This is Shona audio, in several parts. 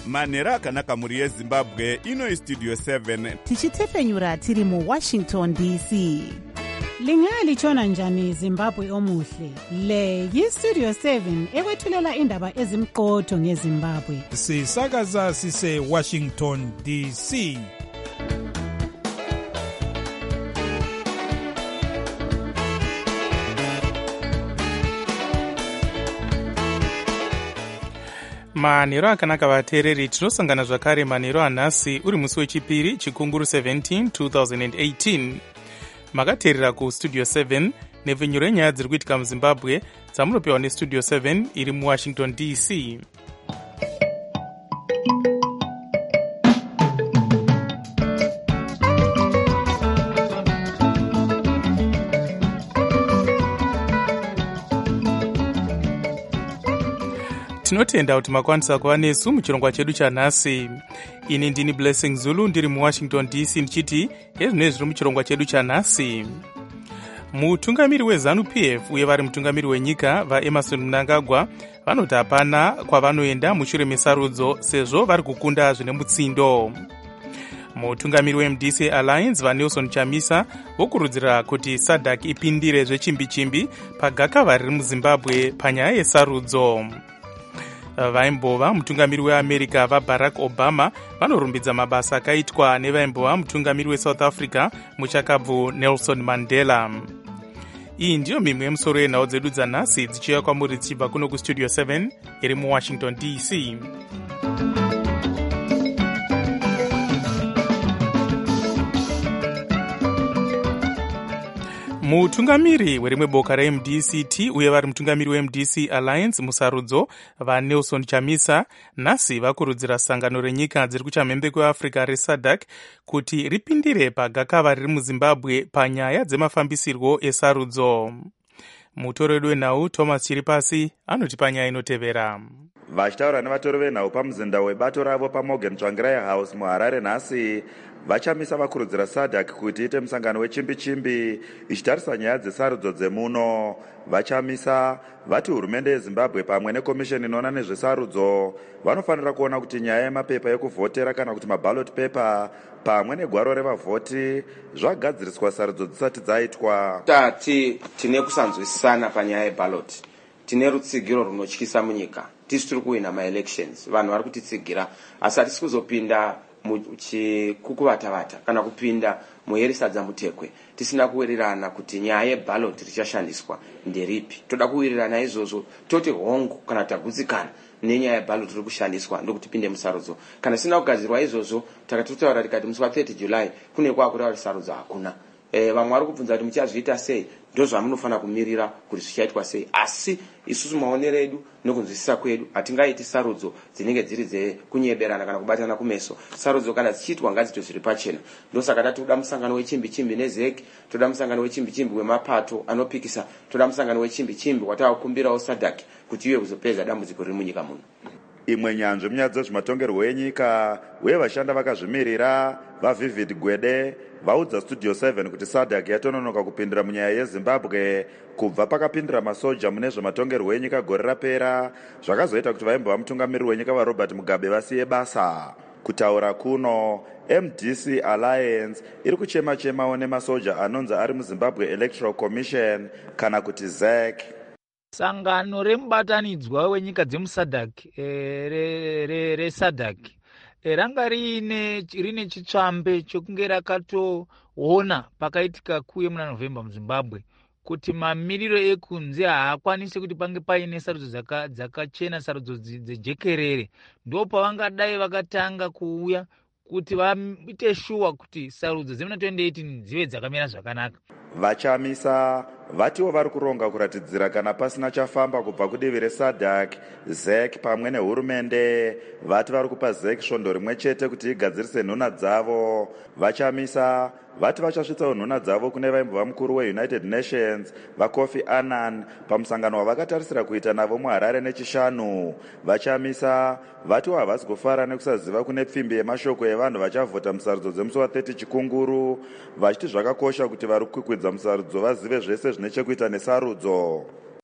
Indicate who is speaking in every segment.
Speaker 1: manhero akanaka mhuri yezimbabwe. Ino Studio 7
Speaker 2: tichitepfenyura tiri muWashington DC.
Speaker 3: Lingalitshona njani Zimbabwe omuhle? Le yiStudio 7 ekwethulela indaba ezimqotho ngeZimbabwe.
Speaker 4: Sisakaza sise Washington DC.
Speaker 5: manhero akanaka vateereri, tinosangana zvakare manhero anhasi uri musi wechipiri chikunguru 17 2018. makateerera kustudio 7 nepfenyuro yenyaya dziri kuitika muzimbabwe dzamunopiwa nestudio 7 iri muwashington DC. tinotenda kuti makwanisa kuva nesu muchirongwa chedu chanhasi. ini ndini Blessing Zulu ndiri muwashington DC ndichiti ezvinoi zviri muchirongwa chedu chanhasi. mutungamiri weZANU-PF uye vari mutungamiri wenyika vaEmmerson Mnangagwa vanoti hapana kwavanoenda mushure mesarudzo sezvo vari kukunda zvine mutsindo. mutungamiri weMDC Alliance vaNelson Chamisa vokurudzira kuti SADC ipindire zvechimbi-chimbi pagakava riri muZimbabwe panyaya yesarudzo. vaimbova mutungamiri weAmerica vaBarack Obama vanorumbidza mabasa akaitwa nevaimbova mutungamiri weSouth Africa muchakabvu Nelson Mandela. iyi ndiyo mimwe yemusoro yenhau dzedu dzanhasi dzichiuya kwamuri dzichibva kuno kustudio 7 iri muWashington DC. mutungamiri werimwe boka reMDCT uye vari mutungamiri weMDC Alliance musarudzo vaNelson Chamisa nhasi vakurudzira sangano renyika dziri kuchamhembe kweAfrica reSADC kuti ripindire pagakava riri muZimbabwe panyaya dzemafambisirwo esarudzo. mutori wedu wenhau Thomas Chiripasi anoti panyaya inotevera.
Speaker 6: vachitaura nevatori venhau pamuzinda webato ravo paMorgan Tsvangirai House muHarare nhasi, vachamisa vakurudzira SADC kuti ite musangano wechimbi-chimbi ichitarisa nyaya dzesarudzo dzemuno. vachamisa vati hurumende yeZimbabwe pamwe nekomisheni inoona nezvesarudzo vanofanira kuona kuti nyaya yemapepa ekuvhotera kana kuti maballot paper pamwe negwaro revavhoti zvagadziriswa sarudzo dzisati dzaitwa.
Speaker 7: tine kusanzwisisana panyaya yeballot, tine rutsigiro runotyisa munyika, tisi tiri kuwina maelections, vanhu vari kutitsigira, asi hatisi kuzopinda muchikukuvata-vata kana kupinda muherisadza mutekwe tisina kuwirirana kuti nyaya yeballot richashandiswa nderipi. toda kuwirirana izvozvo toti hongu kana tagutsikana nenyaya yeballot riri kushandiswa ndokuti pinde musarudzo. kana sina kugadzirwa izvozvo takatotaura tikati musi wa30 July kune kwakureva sarudzo hakuna. vamwe vari kubvunza kuti muchazviita sei, ndozvamunofanira kumirira kuti zvichaitwa sei, asi isusu maonero edu nokunzwisisa kwedu hatingaiti sarudzo dzinenge dziri dzekunyeberana kana kubatana kumeso. sarudzo kana dzichiitwa ngadzito zviri pachena. ndosaka tati toda musangano wechimbi-chimbi neZEC, toda musangano wechimbi-chimbi wemapato anopikisa, toda musangano wechimbi-chimbi watavakumbirawo SADC kuti iwe kuzopedza dambudziko riri munyika muno.
Speaker 6: imwe nyanzvi munyaya dzezvematongerwo enyika uye vashanda vakazvimirira vaVivid Gwede vaudza Studio 7 kuti SADC yatononoka kupindira munyaya yeZimbabwe kubva pakapindira masoja mune zvematongerwo enyika gore rapera, zvakazoita kuti vaimbova mutungamiri wenyika vaRobert Mugabe vasiye basa. kutaura kuno MDC Alliance iri kuchema-chemawo nemasoja anonzi ari muZimbabwe Electoral Commission kana kuti ZEC.
Speaker 8: sangano remubatanidzwa wenyika dzemuSADC reSADC ranga rine chitsvambe chokunge rakatoona pakaitika kuye muna November muZimbabwe kuti mamiriro ekunze haakwanisi kuti pange paine sarudzo dzakachena, sarudzo dzejekerere. ndo pavangadai vakatanga kuuya kuti vaite shuwa kuti sarudzo dzemuna 2018 dzive dzakamira zvakanaka.
Speaker 6: vachamisa vatiwo vari kuronga kuratidzira kana pasina chafamba kubva kudivi reSADC, ZEC pamwe nehurumende. vati vari kupa ZEC svondo rimwe chete kuti igadzirise nhuna dzavo. vachamisa vati vachasvitsawo nhuna dzavo kune vaimbova mukuru weUnited Nations vaKofi Annan pamusangano wavakatarisira kuita navo muHarare nechishanu. vachamisa vatiwo havasi kufara nekusaziva kune pfimbi yemashoko evanhu vachavhota musarudzo dzemusi wa30 chikunguru, vachiti zvakakosha kuti vari kukwidza musarudzo vazive zvese zvine chekuita nesarudzo.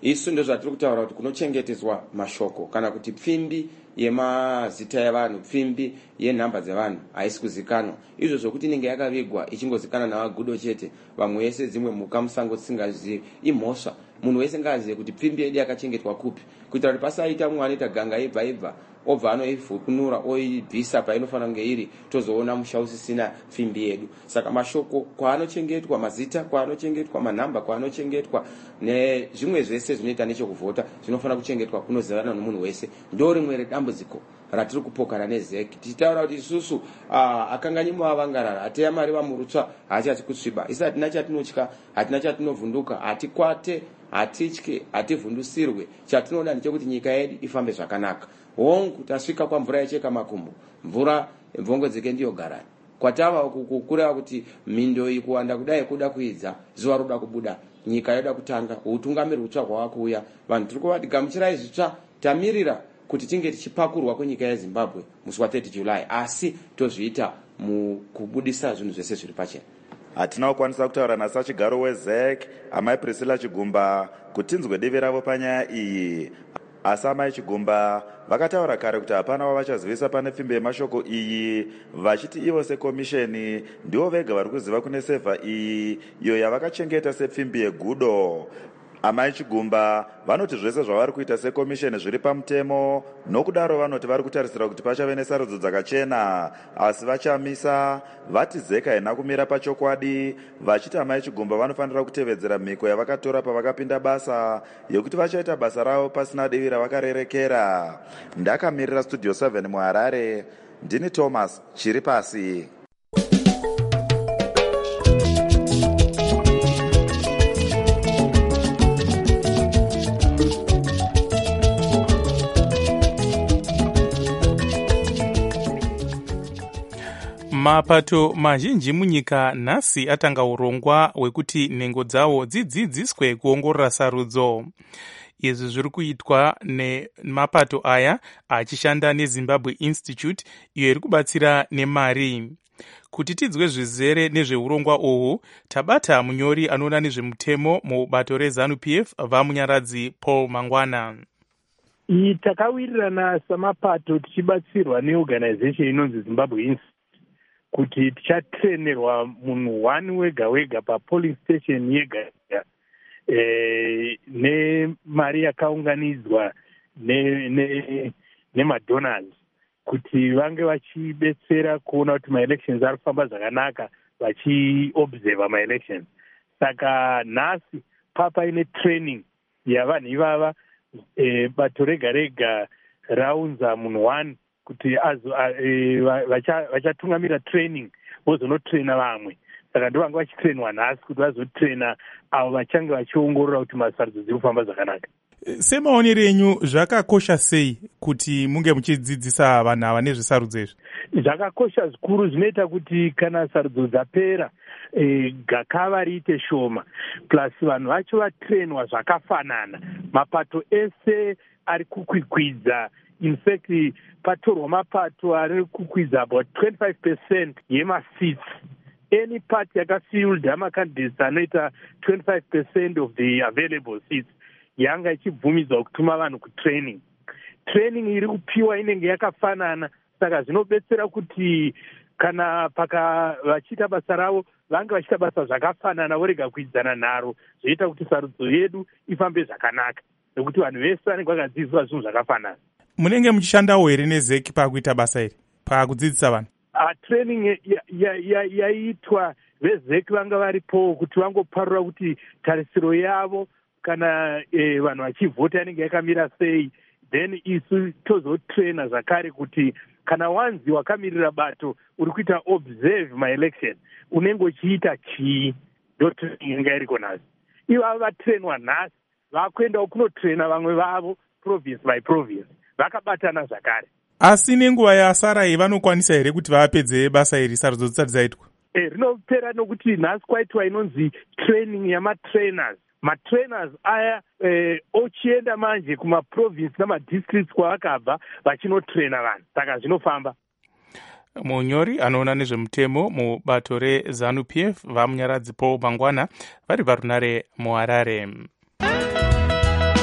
Speaker 7: isu ndozvatiri kutaura kuti kunochengetedzwa mashoko kana kuti pfimbi yemazita evanhu, pfimbi yenhamba dzevanhu haisi kuzikanwa. Izvo zvokuti inenge yakavigwa ichingozikana navagudo chete, vamwe vese dzimwe mhuka musango tisingazivi, imhosva. Munhu wese ngaazive kuti pfimbi yedu yakachengetwa kupi, kuitira kuti pasaita mumwe anoita ganga ibva obva anoivhukunura oibvisa painofanira kunge iri, tozoona musha usisina pfimbi yedu. Saka mashoko kwaanochengetwa, mazita kwaanochengetwa, manhamba kwaanochengetwa, nezvimwe zvese zvinoita nechokuvhota zvinofanira kuchengetwa kunozivikanwa nomunhu wese. Ndo rimwe redambudziko ratiri kupokana nezeki. Tichitaura kuti isusu akanganyi muvavangarara, hateya mari vamurutsva, haachati kusviba. Isi hatina chatinotya, hatina chatinovhunduka, hatikwate, hatitye, hativhundusirwe. Chatinoda ndechekuti nyika yedu ifambe zvakanaka. Hongu tasvika kwamvura yecheka makumbo, mvura mvongo dzeke ndiyo garani. Kwatava kukureva kuti mindo iyi kuwanda kudai kuda kuidza, zuva roda kubuda, nyika yoda kutanga, utungamiri hutsva hwavakuuya. Vanhu tiri kuvati gamuchirai zvitsva, tamirira kuti tinge tichipakurwa kwenyika yeZimbabwe musi wa30 July, asi tozviita mukubudisa zvinhu zvese zviri pachena.
Speaker 6: Hatina kukwanisa kutaura nasachigaro weZEC amai Priscilla Chigumba kuti tinzwe divi ravo panyaya iyi. Asi amai Chigumba vakataura kare kuti hapana wavachazivisa pane pfimbi yemashoko iyi, vachiti ivo sekomisheni ndivo vega vari kuziva kune sevha iyi, iyo yavakachengeta sepfimbi yegudo. Amai Chigumba vanoti zvese zvavari kuita sekomisheni zviri pamutemo, nokudaro vanoti vari kutarisira kuti pachave nesarudzo dzakachena, asi vachamisa vati ZEC haina kumira pachokwadi, vachiti amai Chigumba vanofanira kutevedzera mhiko yavakatora pavakapinda basa yekuti vachaita basa ravo pasina divi ravakarerekera. Ndakamirira Studio 7 muHarare, ndini Thomas Chiripasi.
Speaker 5: Mapato mazhinji munyika nhasi atanga urongwa hwekuti nhengo dzawo dzidzidziswe kuongorora sarudzo. Izvi zviri kuitwa nemapato aya achishanda neZimbabwe Institute, iyo iri kubatsira nemari. Kuti tidzwe zvizere nezveurongwa uhwu, tabata munyori anoona nezvemutemo mubato reZANU-PF vamunyaradzi Paul Mangwana.
Speaker 9: Takawirirana samapato tichibatsirwa neorganization inonzi Zimbabwe Institute kuti tichatrenerwa munhu 1 wega wega papolice station yega nemari yakaunganidzwa nemadonors kuti vange vachibetsera kuona kuti maelections ari kufamba zvakanaka, vachiobserva maelections. Saka nhasi paine training yavanhu ivava, bato rega rega raunza munhu 1 kuti vachatungamira training vozonotraina vamwe. Saka ndovanga vachitrainwa nhasi kuti vazotraina avo vachange vachiongorora kuti masarudzo dziri kufamba zvakanaka.
Speaker 4: Semaonero enyu zvakakosha sei kuti munge muchidzidzisa vanhu ava nezvesarudzo izvi?
Speaker 9: Zvakakosha zvikuru, zvinoita kuti kana sarudzo dzapera gakava riite shoma, plus vanhu vacho vatrainwa zvakafanana, mapato ese ari kukwikwidza. In fact, patorwa mapato ari kukwidza about 25% yemaseats. Any party yakafilled amacandidates anoita 25% of the available seats yanga ichibvumidzwa kutuma vanhu kutraining. Training iri kupiwa inenge yakafanana, saka zvinobetsera kuti kana vachiita basa ravo vange vachiita basa zvakafanana, vorega kuidzana nharo, zvoita kuti sarudzo yedu ifambe zvakanaka, nekuti vanhu vese vanenge vakadzidziswa zvinhu zvakafanana.
Speaker 4: Munenge muchishandawo here neZEC pakuita basa iri, pakudzidzisa vanhu?
Speaker 9: Training yaitwa veZEC vanga varipo kuti vangoparura kuti tarisiro yavo kana vanhu vachivhota inenge yakamira sei, then isu tozotraina zvakare kuti kana wanzi wakamirira bato uri kuita observe maelection unenge uchiita chii, ndo training inenge iriko nhasi. Ivavo vatrainwa nhasi vakuendawo kunotraina vamwe vavo province by province, vakabatana zvakare.
Speaker 4: Asi nenguva yasara iyi vanokwanisa here kuti vapedze basa iri sarudzo dzisati dzaitwa?
Speaker 9: Rinopera nokuti nhasi kwaitwa inonzi training yamatrainers. Matrainers aya ochienda manje kumaprovince namadistricts kwavakabva vachinotraina vanhu, saka zvinofamba.
Speaker 5: Munyori anoona nezvemutemo mubato reZANU-PF vamunyaradzi Paul Mangwana vari parunare muHarare.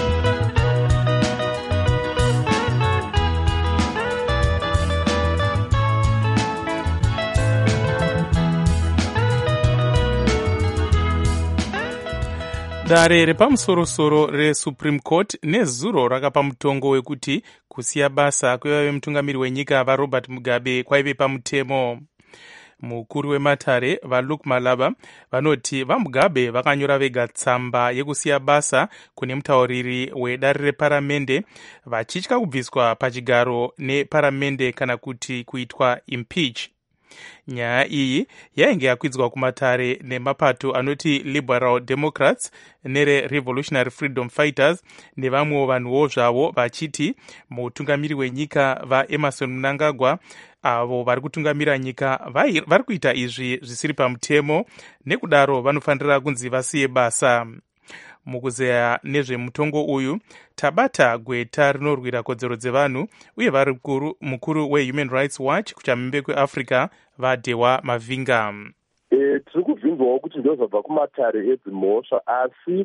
Speaker 5: dare repamusorosoro resupreme court nezuro rakapa mutongo wekuti kusiya basa kwevave mutungamiri wenyika varobert mugabe kwaive pamutemo. Mukuru wematare valuke malaba vanoti vamugabe vakanyora vega tsamba yekusiya basa kune mutauriri wedare reparamende vachitya kubviswa pachigaro neparamende kana kuti kuitwa impeach. Nyaya iyi yainge yakwidzwa kumatare nemapato anoti Liberal Democrats nere-Revolutionary Freedom Fighters nevamwewo vanhuwo zvavo vachiti mutungamiri wenyika vaEmerson Mnangagwa avo vari kutungamira nyika vari kuita izvi zvisiri pamutemo, nekudaro vanofanira kunzi vasiye basa. Mukuzeya nezvemutongo uyu tabata gweta rinorwira kodzero dzevanhu uye vari mukuru weHuman Rights Watch kuchamhembe kweAfrica vaDewa Mavinga.
Speaker 10: Tiri kubvunzwawo kuti ndozabva kumatare edzimhosva asi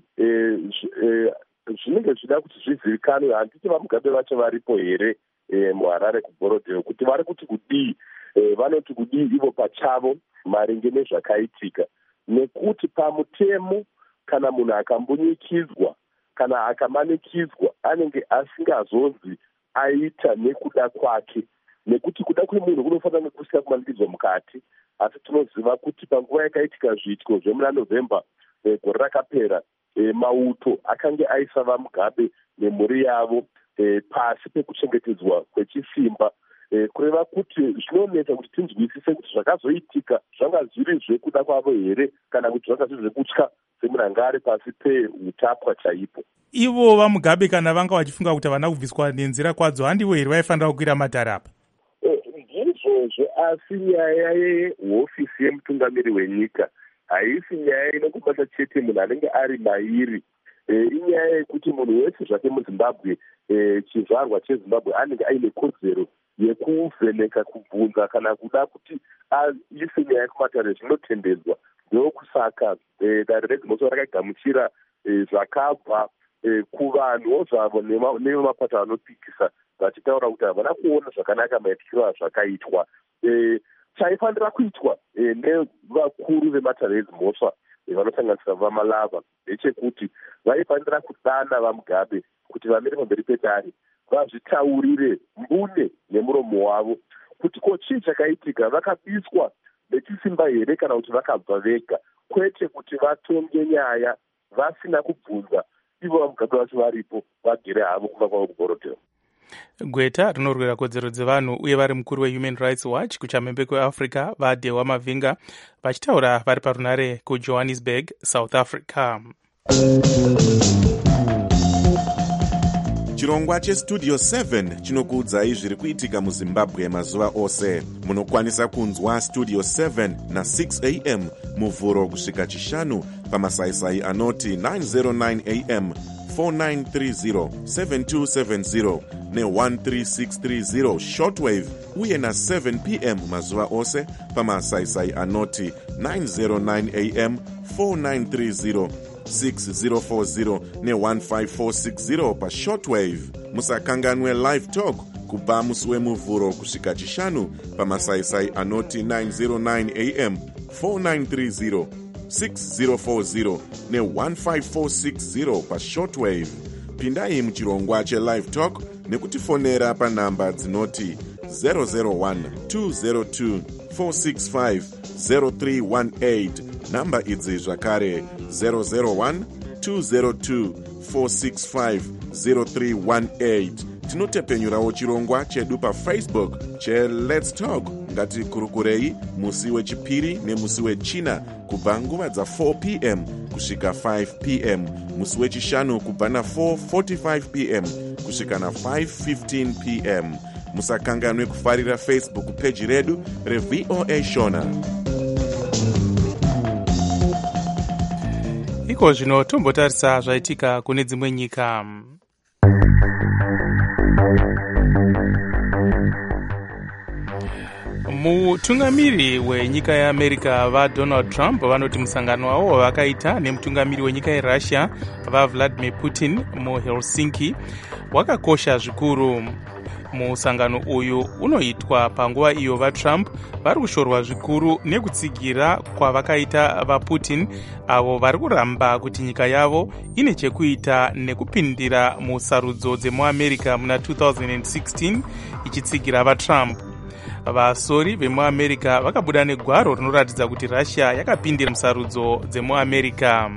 Speaker 10: zvinenge zvida kuti zvizivikanwe handiti vamugabe vacho varipo here muHarare kuBorodeo kuti vari kuti kudii, vanoti kudii ivo pachavo maringe nezvakaitika, nekuti pamutemo kana munhu akambunyikidzwa kana akamanikidzwa anenge asingazonzi aita nekuda kwake, nekuti kuda kwemunhu kunofanira kusina kumanikidzwa mukati. Asi tinoziva kuti panguva yakaitika zviitiko zvemuna November gore rakapera, mauto akange aisa vamugabe nemhuri yavo pasi pekuchengetedzwa kwechisimba, kureva kuti zvinonetsa kuti tinzwisise kuti zvakazoitika zvanga zviri zvekuda kwavo here kana kuti zvanga zviri zvekutya semunhu anga ari pasi peutapwa chaipo.
Speaker 4: Ivo vamugabe kana vanga vachifunga kuti havana kubviswa nenzira kwadzo, handivo here vaifanira kukwira matare apa?
Speaker 10: Ndizvozvo, asi nyaya yehofisi yemutungamiri wenyika haisi nyaya inongobata chete munhu anenge ari mairi. Inyaya yekuti munhu wese zvake muZimbabwe, chizvarwa cheZimbabwe anenge aine kodzero yekuvheneka, kubvunza kana kuda kuti aise nyaya kumatare zvinotendedzwa. Ndokusaka dare redzimhosva rakagamuchira zvakabva kuvanhuwo zvavo nevemapato anopikisa vachitaura kuti havana kuona zvakanaka maitikiro azvakaitwa. Chaifanira kuitwa nevakuru vematare edzimhosva vanosanganisira vaMalava ndechekuti vaifanira kudana vamugabe kuti vamire pamberi pedare vazvitaurire mbune nemuromo wavo kuti ko chii chakaitika, vakabiswa nechisimba here kana kuti vakabva vega, kwete kuti vatonge nyaya vasina kubvunza ivo vamugabe vacho varipo vagere havo kumba kwavo kuBorodeo.
Speaker 5: Gweta rinorwira kodzero dzevanhu uye vari mukuru weHuman Rights Watch kuchamhembe kweAfrica vaDewa Mavinga vachitaura vari parunare kuJohannesburg, South Africa.
Speaker 1: Chirongwa cheStudio 7 chinokuudzai zviri kuitika muZimbabwe mazuva ose. Munokwanisa kunzwa Studio 7 na 6 am muvhuro kusvika chishanu pamasaisai anoti 909 am 4930 7270 ne13630 shortwave uye na 7 pm mazuva ose pamasaisai anoti 909 am 4930 6040 ne15460 pashortwave. Musakanganwe live talk kubva musi wemuvhuro kusvika chishanu pamasaisai anoti 909 am 4930 6040 ne15460 pashortwave. Pindai muchirongwa chelive talk nekutifonera panhamba dzinoti 001 202 465 0318. Namba idzi zvakare 001 202 465 0318. Tinotepenyurawo chirongwa chedu paFacebook cheLet's Talk. Ngatikurukurei musi wechipiri nemusi wechina kubva nguva dza4 pm kusvika 5 pm, musi wechishanu kubva na4:45 pm kusvika na5:15 pm. Musakanganwe kufarira Facebook page redu reVOA Shona.
Speaker 5: Iko zvino tombotarisa zvaitika kune dzimwe nyika. mutungamiri wenyika yeamerica vaDonald Trump vanoti musangano wavo wavakaita nemutungamiri wenyika yerussia vaVladimir Putin muhelsinki wakakosha zvikuru. Musangano uyu unoitwa panguva iyo vaTrump vari kushorwa zvikuru nekutsigira kwavakaita vaPutin avo vari kuramba kuti nyika yavo ine chekuita nekupindira musarudzo dzemuamerica muna 2016 ichitsigira vaTrump. Vasori vemuamerica vakabuda negwaro rinoratidza kuti Russia yakapindira musarudzo dzemuamerica.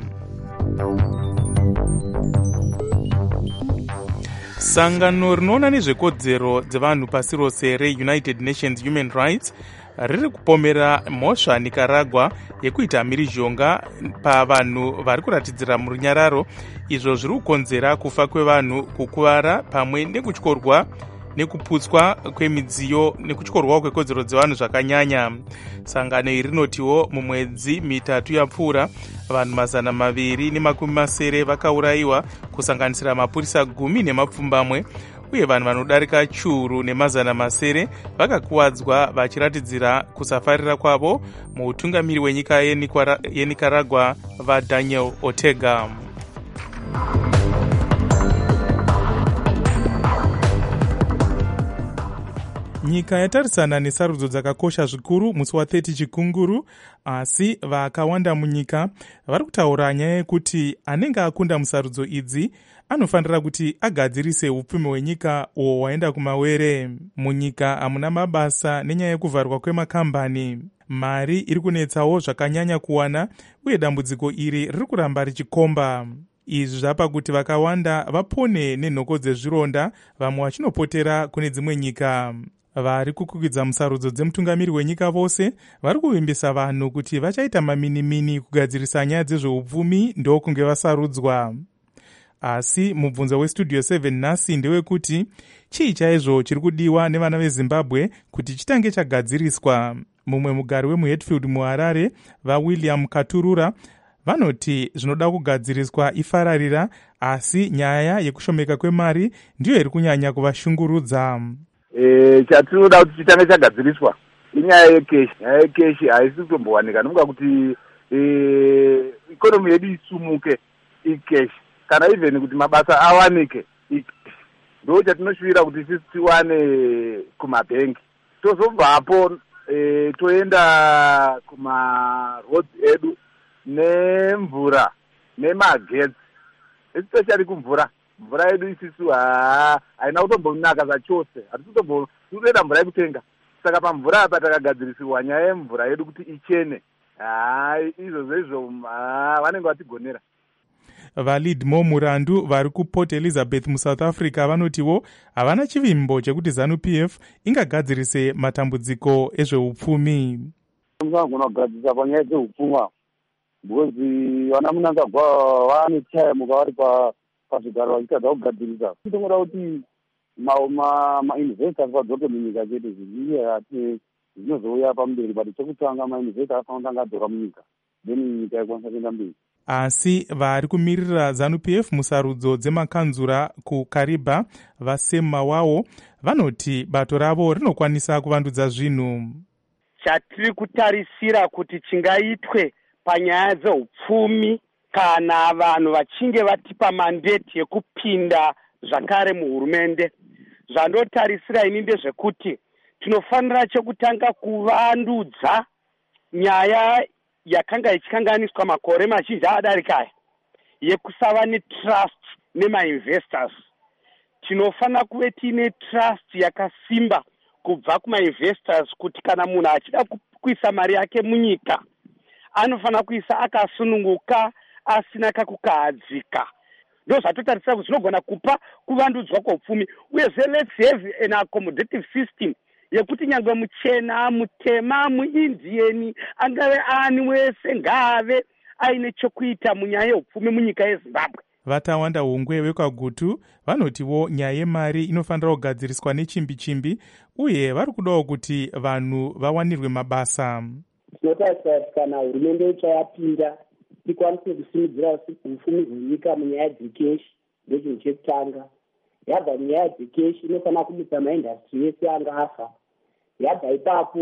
Speaker 5: Sangano rinoona nezvekodzero dzevanhu pasi rose reUnited Nations Human Rights riri kupomera mhosva Nicaragua yekuita mhirizhonga pavanhu vari kuratidzira murunyararo. Izvo zviri kukonzera kufa kwevanhu, kukuvara pamwe nekutyorwa nekuputswa kwemidziyo nekutyorwawo kwekodzero dzevanhu zvakanyanya. Sangano iri rinotiwo mumwedzi mitatu yapfuura vanhu 270 vakaurayiwa kusanganisira mapurisa 10 nemapfumbamwe, uye vanhu vanodarika chiuru ne200 vakakuwadzwa vachiratidzira kusafarira kwavo muutungamiri wenyika yeNicaragua vaDaniel Ortega.
Speaker 4: Nyika yatarisana nesarudzo dzakakosha zvikuru musi wa30 chikunguru, asi vakawanda munyika vari kutaura nyaya yekuti anenge akunda musarudzo idzi anofanira kuti agadzirise upfumi hwenyika uwo waenda kumawere. Munyika hamuna mabasa nenyaya yekuvharwa kwemakambani. Mari iri kunetsawo zvakanyanya kuwana, uye dambudziko iri riri kuramba richikomba. Izvi zvapa kuti vakawanda vapone nenhoko dzezvironda, vamwe vachinopotera kune dzimwe nyika. Vari kukwikwidzwa musarudzo dzemutungamiri wenyika vose vari kuvimbisa vanhu kuti vachaita maminimini kugadzirisa nyaya dzezveupfumi ndokunge vasarudzwa. Asi mubvunzo westudio 7 nhasi ndewekuti chii chaizvo chiri kudiwa nevana veZimbabwe kuti chitange chagadziriswa. Mumwe mugari wemuHatfield muHarare vaWilliam Katurura vanoti zvinoda kugadziriswa ifararira, asi nyaya yekushomeka kwemari ndiyo iri kunyanya kuvashungurudza.
Speaker 11: Chatinoda kuti chitange chagadziriswa inyaya yekeshi. Nyaya yekeshi haisi kutombowanika nokuda kuti ikonomi yedu isumuke ikeshi, kana even kuti mabasa awanike ikeshi. Ndo chatinoshuvira kuti sisi tiwane kumabhengi. Tozobvapo toenda kumaroads edu nemvura nemagetsi, especially kumvura. Mvura yedu isisu haina kutombonaka zvachose, hatitoenda mvura yekutenga. Saka pamvura apa takagadzirisiwa nyaya yemvura yedu kuti ichene. Izvo vanenge vatigonera.
Speaker 4: VaLeadmo Murandu vari kuPort Elizabeth muSouth Africa vanotiwo havana chivimbo chekuti ZANU-PF ingagadzirise matambudziko ezveupfumi.
Speaker 12: Musangona kugadzirisa panyaya dzeupfuma because vana Mnangagwa vane time kavari pazvigaro vachitadza kugadzirisa. Tinoda kuti ma-investors vadzoke munyika chedu zviziye zvinozouya pamberi, but chekutanga ma-investors afanira kutanga adzoka munyika, then nyika ikwanisa kuenda mberi.
Speaker 4: Asi vari kumirira ZANU-PF musarudzo dzemakanzura kuKariba vaSema wawo vanoti bato ravo rinokwanisa kuvandudza zvinhu.
Speaker 13: Chatiri kutarisira kuti chingaitwe panyaya dzeupfumi kana vanhu vachinge vatipa mandate yekupinda zvakare muhurumende, zvandotarisira ini ndezvekuti tinofanira chekutanga kuvandudza nyaya yakanga ichikanganiswa makore mazhinji adarikaya yekusava netrust nemainvestors. Tinofanira kuve tiine trust yakasimba kubva kumainvestors kuti kana munhu achida kuisa mari yake munyika anofanira kuisa akasununguka asina kakukahadzika. Ndo zvatotarisira kuti zvinogona kupa kuvandudzwa kwopfumi. Uyezve let's have an accommodative system yekuti nyangwe muchena, mutema, muindieni, angave ani wese ngave aine chokuita munyaya yeupfumi munyika yeZimbabwe.
Speaker 4: Vatawanda Hungwe vekwaGutu vanotiwo nyaya yemari inofanira kugadziriswa nechimbi-chimbi, uye vari kudawo kuti vanhu vawanirwe mabasa.
Speaker 14: Tinotarisira kuti kana hurumende ichayapinda ikwanise kusimudzira upfumi hwenyika munyaya yedzekeshi, ndochinhu chekutanga. Yabva nyaya yedzekeshi inofanira kumutsa maindastri ese anga afa. Yabva ipapo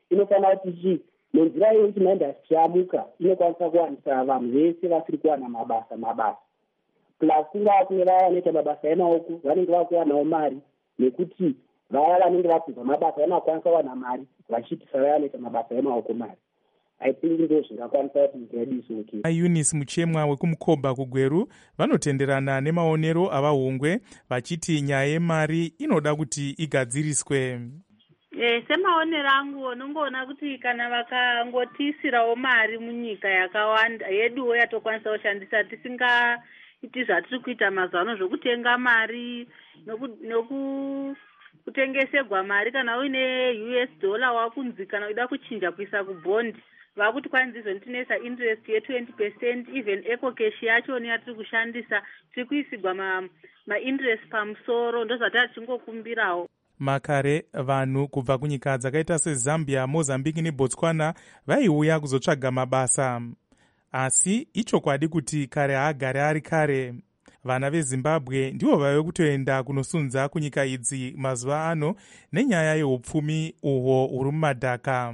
Speaker 14: inofanira kuti nenzira iyo kuti maindastry amuka inokwanisa kuwanisa vanhu vese vasiri kuwana mabasa plus kungaa kune vaya vanoita mabasa emaoko vanenge vakuwanawo mari nekuti vaya vanenge vapinza mabasa vanokwanisa kuwana mari vachiitisa vaya vanoita mabasa emaoko mari. I think ndo zvingakwanisa kuti nyika yedu isimuke.
Speaker 4: Eunice Muchemwa wekumukobha kuGweru vanotenderana nemaonero avahungwe vachiti nyaya yemari inoda kuti igadziriswe.
Speaker 15: Semaonero angu unongoona kuti kana vakangotiisirawo mari munyika yakawanda yeduwo yatokwanisa kushandisa tisingaiti zvatiri kuita mazuva ano zvokutenga mari nokutengesegwa mari kana uine US dollar wakunzi kana uida kuchinja kuisa kubhondi vakuti kwanzi izvonitinesa interest ye20%, even eco cash yacho yatiri kushandisa tiri kuisigwa ma-interest pamusoro ndozvatati chingokumbirawo.
Speaker 4: Makare vanhu kubva kunyika dzakaita seZambia, Mozambique neBotswana vaiuya kuzotsvaga mabasa. Asi ichokwadi kuti kare haagare ari kare. Vana veZimbabwe ndivo vave kutoenda kunosunza kunyika idzi mazuva ano nenyaya yeupfumi uhwo huri mumadhaka.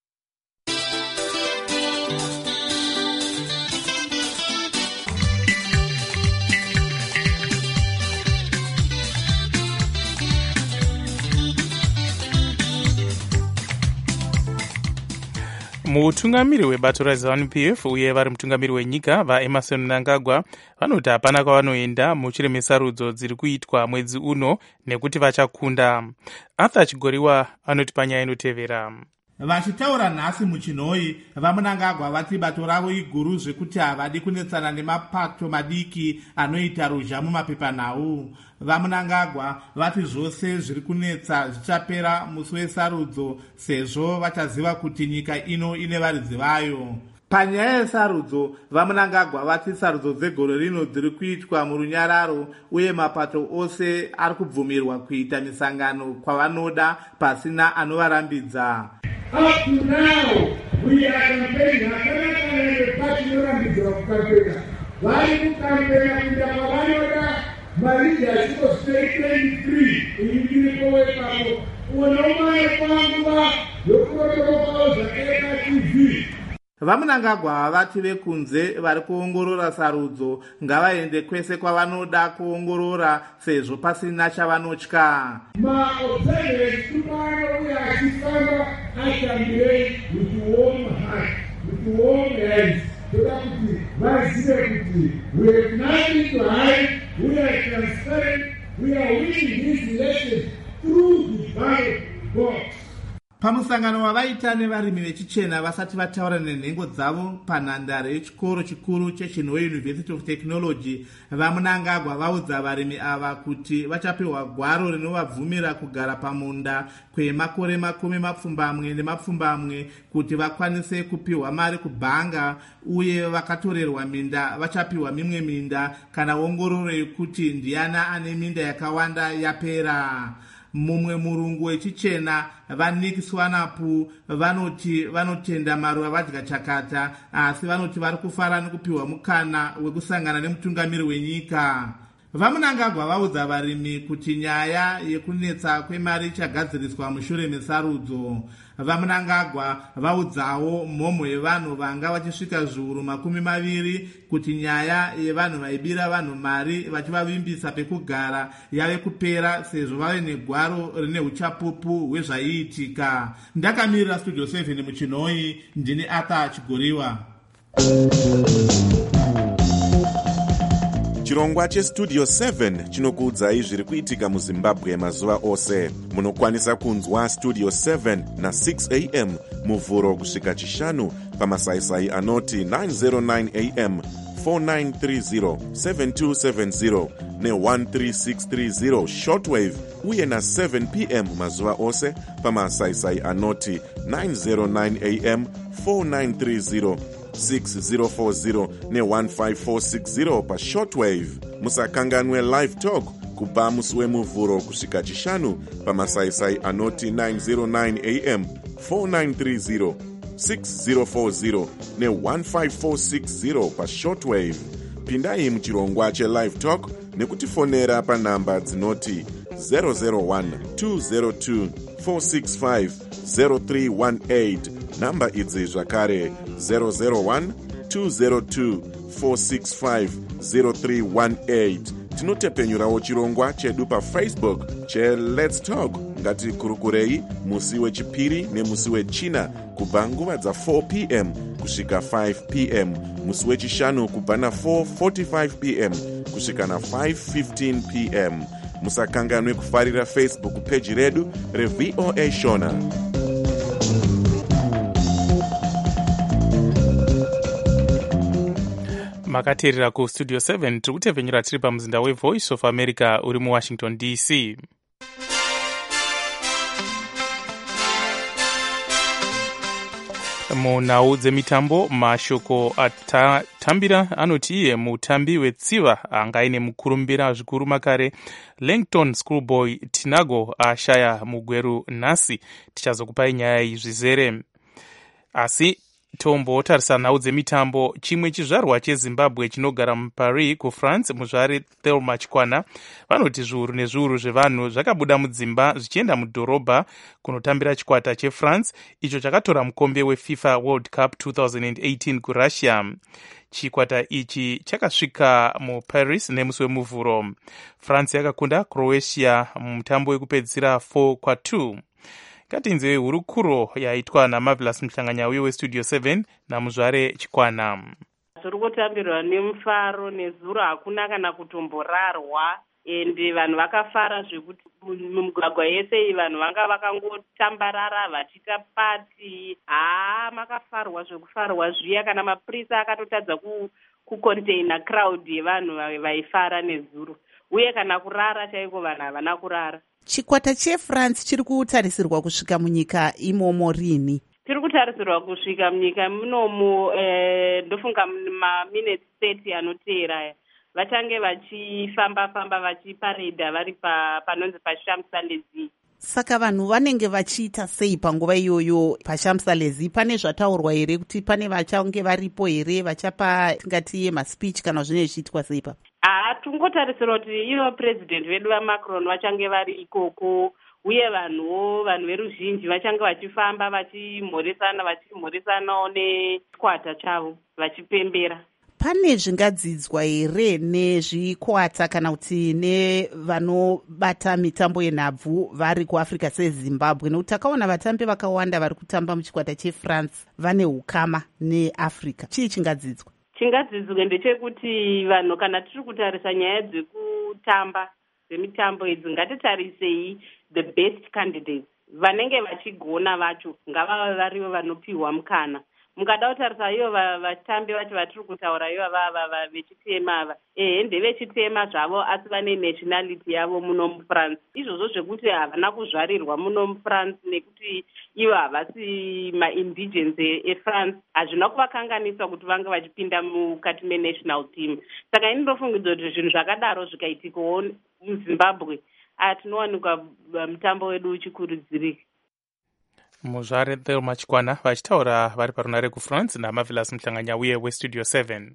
Speaker 5: Mutungamiri webato raZANU-PF uye vari mutungamiri wenyika vaEmerson Mnangagwa vanoti hapana kwavanoenda muchiremesa rudzo dziri kuitwa mwedzi uno nekuti vachakunda. Arthur Chigoriwa anoti panyaya inotevera.
Speaker 16: Vachitaura nhasi muchinhoi, vaMnangagwa vati bato ravo iguru zvekuti havadi kunetsana nemapato madiki anoita ruzha mumapepanhau. VaMnangagwa vati zvose zviri kunetsa zvichapera musi wesarudzo sezvo vachaziva kuti nyika ino ine varidzi vayo. Panyaya yesarudzo, vaMnangagwa vati sarudzo dzegore rino dziri kuitwa murunyararo uye mapato ose ari kubvumirwa kuita misangano kwavanoda pasina anovarambidza.
Speaker 17: Up to now, we are campaigning. Hakanaka party inorambidzwa kukampenya. Vari kukampenya kuita kwavanoda mari yasingosvei 23 indiriko wepapo. Unomaya kwanguva yokurotorokawo zvakaita TV.
Speaker 16: VaMnangagwa vati vekunze vari kuongorora sarudzo ngavaende kwese kwavanoda kuongorora sezvo pasina chavanotya.
Speaker 17: Maobservers kumano uye achifamba atambirei with warm heart, with warm hands. Toda kuti vazive kuti we have nothing to hide, we are transparent, we are winning these elections through the ballot box.
Speaker 16: Pamusangano wavaita nevarimi vechichena vasati vataura nenhengo dzavo panhandare yechikoro chikuru cheChinhoi University of Technology, vaMnangagwa vaudza varimi ava kuti vachapiwa gwaro rinovabvumira kugara pamunda kwemakore 20 kuti vakwanise kupiwa mari kubhanga, uye vakatorerwa minda vachapiwa mimwe minda kana ongororo yekuti ndiana ane minda yakawanda yapera. Mumwe murungu wechichena vaNick Swanapu vanoti vanotenda maruva vadya chakata, asi vanoti vari kufara nekupiwa mukana wekusangana nemutungamiri wenyika. VaMnangagwa vaudza varimi kuti nyaya yekunetsa kwemari ichagadziriswa mushure mesarudzo. VaMnangagwa vaudzawo mhomho yevanhu vanga vachisvika zviuru 20 kuti nyaya yevanhu vaibira vanhu mari vachivavimbisa pekugara yave kupera sezvo vave negwaro rine uchapupu hwezvaiitika. Ndakamirira Studio 7 muChinhoi, ndini Arthur Chigoriwa.
Speaker 1: Chirongwa cheStudio 7 chinokuudzai zviri kuitika muZimbabwe mazuva ose. Munokwanisa kunzwa Studio 7 na 6 am muvhuro kusvika chishanu pamasaisai anoti 909 am, 4930, 7270 ne13630 shortwave, uye na 7 pm mazuva ose pamasaisai anoti 909 am, 4930, 6040 ne15460 pa shortwave. Musakanganwe live talk kubva musi wemuvhuro kusvika chishanu pamasaisai anoti 909 am, 4930, 6040 ne15460 pa shortwave. Pindai muchirongwa chelive talk nekutifonera panhamba dzinoti 001 202 465 0318. Namba idzi zvakare 001 202 465 0318. Tinotepenyurawo chirongwa chedu paFacebook cheLet's Talk. Ngatikurukurei musi wechipiri nemusi wechina kubva nguva dza4 p.m. kusvika 5 p.m. musi wechishanu kubva na4:45 p.m. kusvika na5:15 p.m. Musakanganwe kufarira Facebook page redu reVOA Shona.
Speaker 5: Makateerera kustudio 7 tiri kutevhenyura tiri pamuzinda weVoice of America uri muWashington DC. Munhau dzemitambo, mashoko atatambira anoti iye mutambi wetsiva anga aine mukurumbira zvikuru makare Langton Schoolboy Tinago ashaya mugweru nhasi. Tichazokupai nyaya izvizere. Asi tombotarisana nhau dzemitambo. Chimwe chizvarwa cheZimbabwe chinogara muParis kuFrance, muzvare Thelma Chikwana, vanoti zviuru nezviuru zvevanhu zvakabuda mudzimba zvichienda mudhorobha kunotambira chikwata cheFrance icho chakatora mukombe weFIFA World Cup 2018 kuRussia. Chikwata ichi chakasvika muParis nemusi wemuvhuro. France yakakunda Croatia mumutambo wekupedzisira 4-2. Katinzwe hurukuro yaitwa naMarvelous Mhlanganyauye weStudio 7 namuzvare Chikwana.
Speaker 18: Tiri kutambirwa nemufaro nezuro, hakuna kana kutomborarwa, ende vanhu vakafara zvekuti mumugwagwa yese iyi vanhu vanga vakangotambarara vachiita pati. Makafarwa zvekufarwa zviya, kana mapurisa akatotadza kucontaina crowd yevanhu vaifara nezuro, uye kana kurara chaiko vanhu havana kurara.
Speaker 2: Chikwata cheFrance chiri kutarisirwa kusvika munyika imomo rini?
Speaker 18: Tiri kutarisirwa kusvika munyika munomu ndofunga maminutes 30 anoteera vachange vachifamba vachiparedha vari panonzi paShamps-Élysées.
Speaker 2: Saka vanhu vanenge vachiita sei panguva iyoyo paShamps-Élysées? Pane zvataurwa here kuti pane vachange varipo here vachapa tingati maspeech kana zvine zvichiitwa seipa? Tungotarisira kuti ivo president vedu vaMacron vachange vari ikoko, uye vanhu veruzhinji vachange vachifamba vachimhoresanawo nechikwata chavo vachipembera. Pane zvingadzidzwa here nezvikwata kana kuti nevanobata mitambo yenhabvu vari kuAfrica seZimbabwe? Nekuti takaona vatambi vakawanda vari kutamba muchikwata cheFrance vane ukama neAfrica. Chii chingadzidzwa? Chingadzidzwa ndechekuti vanhu kana tiri kutarisa nyaya dzekutamba dzemitambo idzi, ngatitarisei the best candidates, vanenge vachigona vacho ngavava varivo vanopiwa mukana. Mukada kutarisa ivo vatambi vacho vatiri kutaura ivo vava vechitema ava, ndevechitema zvavo asi vane nationality yavo muno muFrance. Izvozvo zvekuti havana kuzvarirwa muno muFrance nekuti ivo havasi ma-indigens eFrance hazvina kuvakanganisa kuti vange vachipinda mukati menational team. Saka ini ndofungidza kuti zvinhu zvakadaro zvikaitikawo muZimbabwe tinowanikwa mutambo wedu uchikurudzirika.
Speaker 5: Muzvare Thelma Chikwana vachitaura vari parunare kuFrance naMarvelous Mhlanganyauye weStudio 7.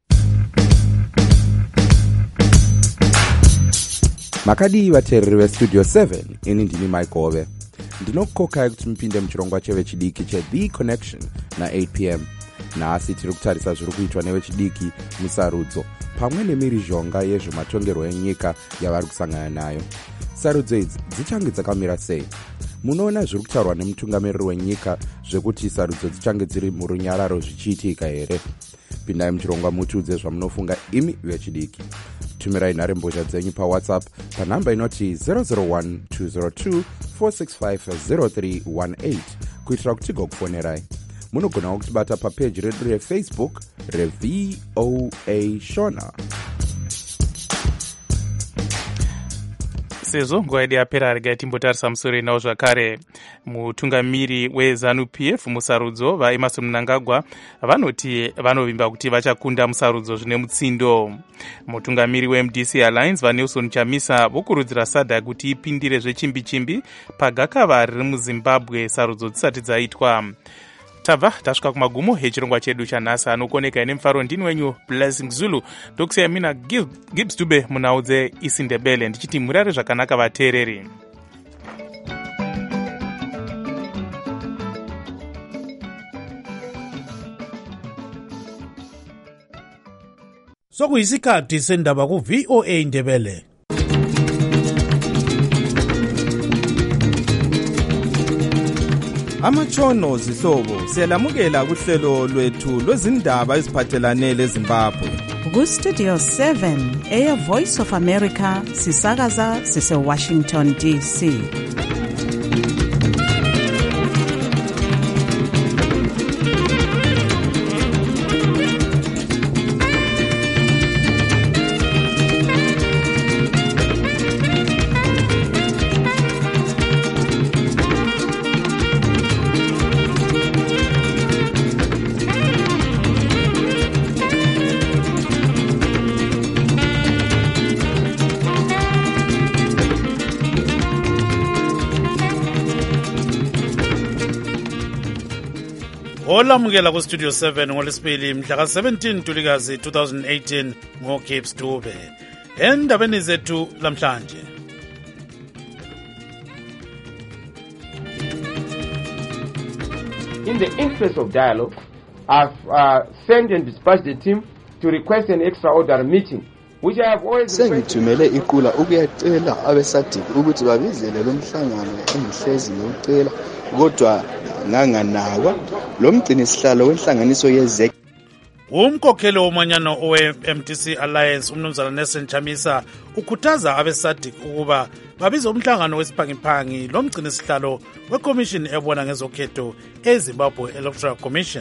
Speaker 19: Makadii vateereri veStudio 7, ini ndini Mike Ove. Ndinokukokai kuti mupinde muchirongwa chevechidiki cheThe Connection na8 p.m. Nhasi tiri kutarisa zviri kuitwa nevechidiki musarudzo pamwe nemirizhonga yezvematongerwo enyika yavari kusangana nayo. Sarudzo idzi dzichange dzakamira sei? Munoona zviri kutaurwa nemutungamiriri wenyika zvekuti sarudzo dzichange dziri murunyararo zvichiitika here? Pindai muchirongwa mutiudze zvamunofunga imi vechidiki. Tumirai nharembozha dzenyu paWhatsApp panhamba inoti 001 202 465 0318 kuitira kuti tigokufonerai. Munogonawo kutibata papeji redu reFacebook reVOA Shona.
Speaker 5: Sezvo nguva yedu yapera, regai timbotarisa musoro inawo zvakare. Mutungamiri weZANU-PF musarudzo vaEmmerson Mnangagwa vanoti vanovimba kuti vachakunda musarudzo zvine mutsindo. Mutungamiri weMDC Alliance vaNelson Chamisa vokurudzira SADC kuti ipindire zvechimbi-chimbi pagakava riri muZimbabwe sarudzo dzisati dzaitwa. Tabva tasvika kumagumo echirongwa chedu chanhasi. Anokoneka nemufaro ndini wenyu Blessing Zulu, ndokusiyai mina Gibbs Dube munhau dzeIsindebele ndichiti murare zvakanaka vateereri.
Speaker 20: sokuyisikhathi sendaba ku-VOA Indebele.
Speaker 21: Amatshono zihlobo siyalamukela kuhlelo lwethu lwezindaba eziphathelane leZimbabwe.
Speaker 22: Ku-Studio 7 Air Voice of America sisakaza sise-Washington DC.
Speaker 20: Olamukela ku Studio 7 ngolesibili mhla ka-17 Ntulikazi 2018 ngo-Cape Dube. Endabeni zethu lamhlanje.
Speaker 7: In the interest of dialogue, I've sent and dispatched the team to request an extraordinary meeting, which I have always
Speaker 23: sengithumele iqula ukuyacela abesadiki ukuthi babizele lo mhlangano engihlezi ngicela kodwa nganganakwa lo mgcini sihlalo wenhlanganiso yezek.
Speaker 20: Umkhokheli womanyano owe-MTC Alliance umnumzana Nelson Chamisa ukhuthaza abesadiki ukuba babize umhlangano wesiphangiphangi lo mgcini sihlalo weCommission ebona ngezokhetho eZimbabwe Electoral Commission.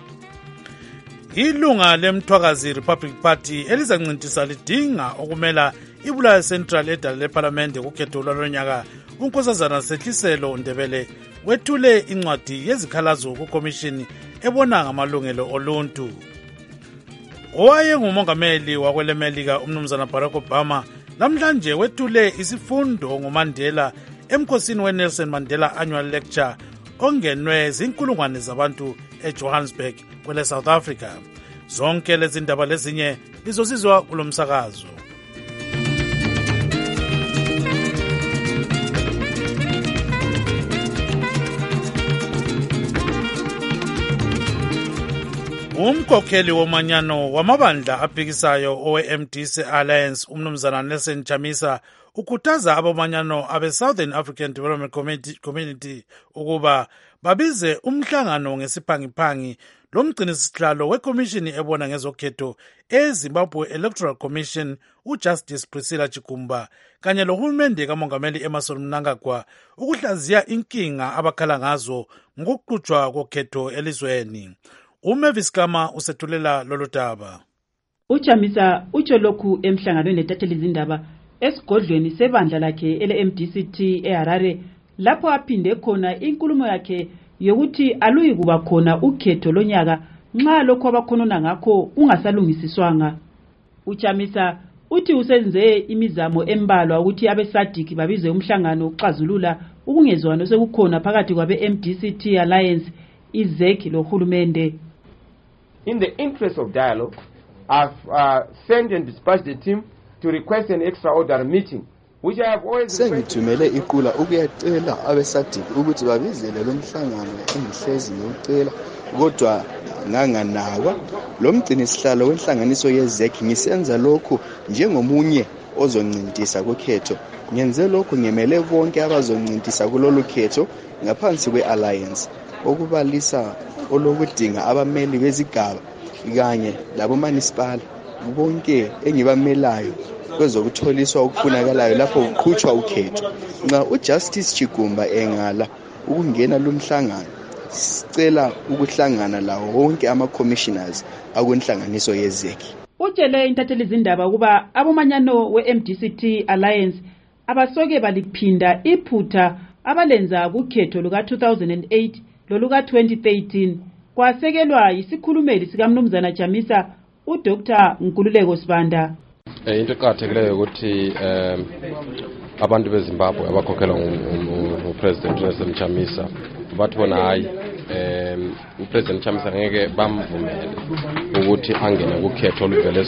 Speaker 20: Ilunga lemthwakazi Republic Party elizancintisa lidinga okumela ibulaya Central edala leParlamente kukhetho lwalonyaka. uNkosazana Sehliselo Ndebele wethule incwadi yezikhalazo kuCommission ebona ngamalungelo oluntu. Owayengumongameli wakwelemelika umnumzana Barack Obama namhlanje wethule isifundo ngoMandela emkhosini weNelson Mandela Annual Lecture ongenwe zinkulungwane zabantu eJohannesburg kwele South Africa. Zonke lezi ndaba lezinye lizosizwa kulomsakazo. Umkhokheli womanyano wamabandla aphikisayo owe-MTC Alliance umnumzana Nelson Chamisa ukhuthaza abomanyano abe-Southern African Development Community ukuba babize umhlangano ngesiphangiphangi lo mgcinisihlalo weCommission ebona ngezokhetho eZimbabwe Electoral Commission uJustice Priscilla Chikumba kanye lohulumende kamongameli Emmerson Mnangagwa ukuhlaziya inkinga abakhala ngazo ngokuqhutshwa kokhetho elizweni. Umavis Kama usethulela lolu daba.
Speaker 24: uChamisa utsho lokhu emhlanganweni netatheli izindaba esigodlweni sebandla lakhe ele-MDCT eHarare lapho aphinde khona inkulumo yakhe yokuthi aluyi kuba khona ukhetho lonyaka nxa lokho abakhonona ngakho ungasalungisiswanga. uChamisa uthi usenze imizamo embalwa ukuthi abesadiki babize umhlangano ukuxazulula ukungezwano sekukhona phakathi kwabe-MDCT Alliance izek lohulumende.
Speaker 7: In the interest of dialogue, I've sent and dispatched the team to request an extraordinary meeting, which I have always
Speaker 23: sengithumele iqula ukuyacela abesadiki ukuthi babizele lo mhlangano engihlezi ngicela kodwa nganganakwa lo mgcini sihlalo wenhlanganiso yezek ngisenza lokhu njengomunye ozoncintisa kokhetho. Ngenze lokhu ngemele bonke abazoncintisa kulolu khetho ngaphansi kwe-alliance okubalisa olokudinga abameli bezigaba kanye labomunicipal bonke engibamelayo kwezokutholiswa okufunakalayo lapho kuqhutshwa ukhetho. Nxa uJustice Chikumba engala ukungena lumhlangano sicela ukuhlangana lawo wonke ama-commissioners akwenhlanganiso yezeki.
Speaker 24: Utshele intatheli izindaba ukuba abomanyano we-MDCT Alliance abasoke baliphinda iphutha abalenza kukhetho luka-2008 loluka-2013 kwasekelwa yisikhulumeli sikamnumzana Chamisa uDr. Nkululeko Sibanda.
Speaker 25: Into eqakathekileyo ukuthi abantu beZimbabwe abakhokhelwa nguPresident Nelson Chamisa bathi bona hayi uPresident Chamisa ngeke bamvumele ukuthi angene kukhetho oluvele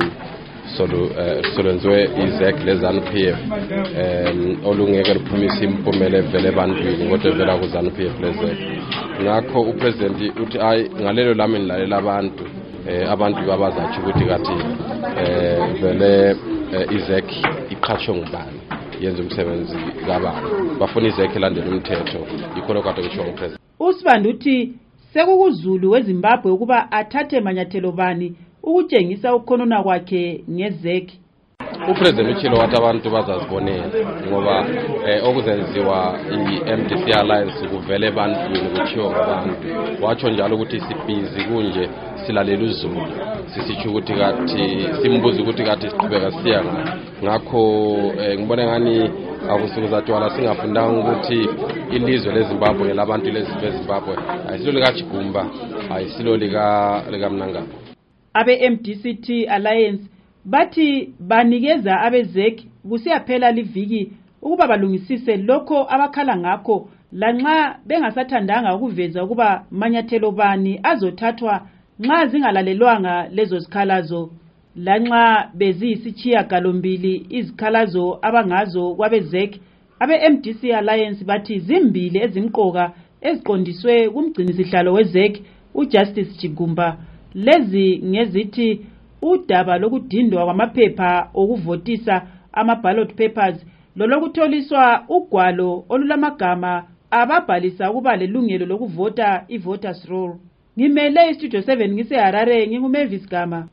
Speaker 25: solwenziwe izek leZANU-PF olungeke luphumise impumela evele ebantwini kodwa evela kuZANU-PF lezek. Ngakho uPresident uthi hayi ngalelo lami nilalela abantu abantu babazatsho ukuthi kathi vele izek iqhatshwe ngubani yenza umsebenzi kabani bafuna izek elandela umthetho yikho lokho kade kusho ngupresident.
Speaker 24: uSibanda uthi sekukuzulu weZimbabwe ukuba athathe manyathelo bani ukutshengisa ukukhonona kwakhe ngezek.
Speaker 25: upresident utshilo wathi abantu bazazibonela ngoba okuzenziwa i-MDC Alliance kuvele ebantwini kuthiwa ngabantu watsho njalo ukuthi sibhizi kunje silalela uZulu sisitsho ukuthi kathi simbuza ukuthi kathi siqhubeka siya ngakho ngibona ngani akusukuzatwala singafundanga ukuthi ilizwe leZimbabwe ngelabantu leZimbabwe ayisilo likaJigumba ayisilo lika Mnangagwa.
Speaker 24: Abe-MDCT Alliance bathi banikeza abezek kusiyaphela liviki ukuba balungisise lokho abakhala ngakho lanxa bengasathandanga ukuveza ukuba manyathelo bani azothathwa nxa zingalalelwanga lezo zikhalazo lanxa beziyisitshiya galombili izikhalazo abangazo kwabezek. Abe-MDC Alliance bathi zimbili ezimqoka eziqondiswe kumgcini sihlalo wezek uJustice Chigumba. Lezi ngezithi udaba lokudindwa kwamaphepha okuvotisa ama-ballot papers lolokutholiswa ugwalo olulamagama ababhalisa ukuba lelungelo lokuvota i-voters roll. Ngimele istudio 7 ngiseHarare nginguMavis Gama.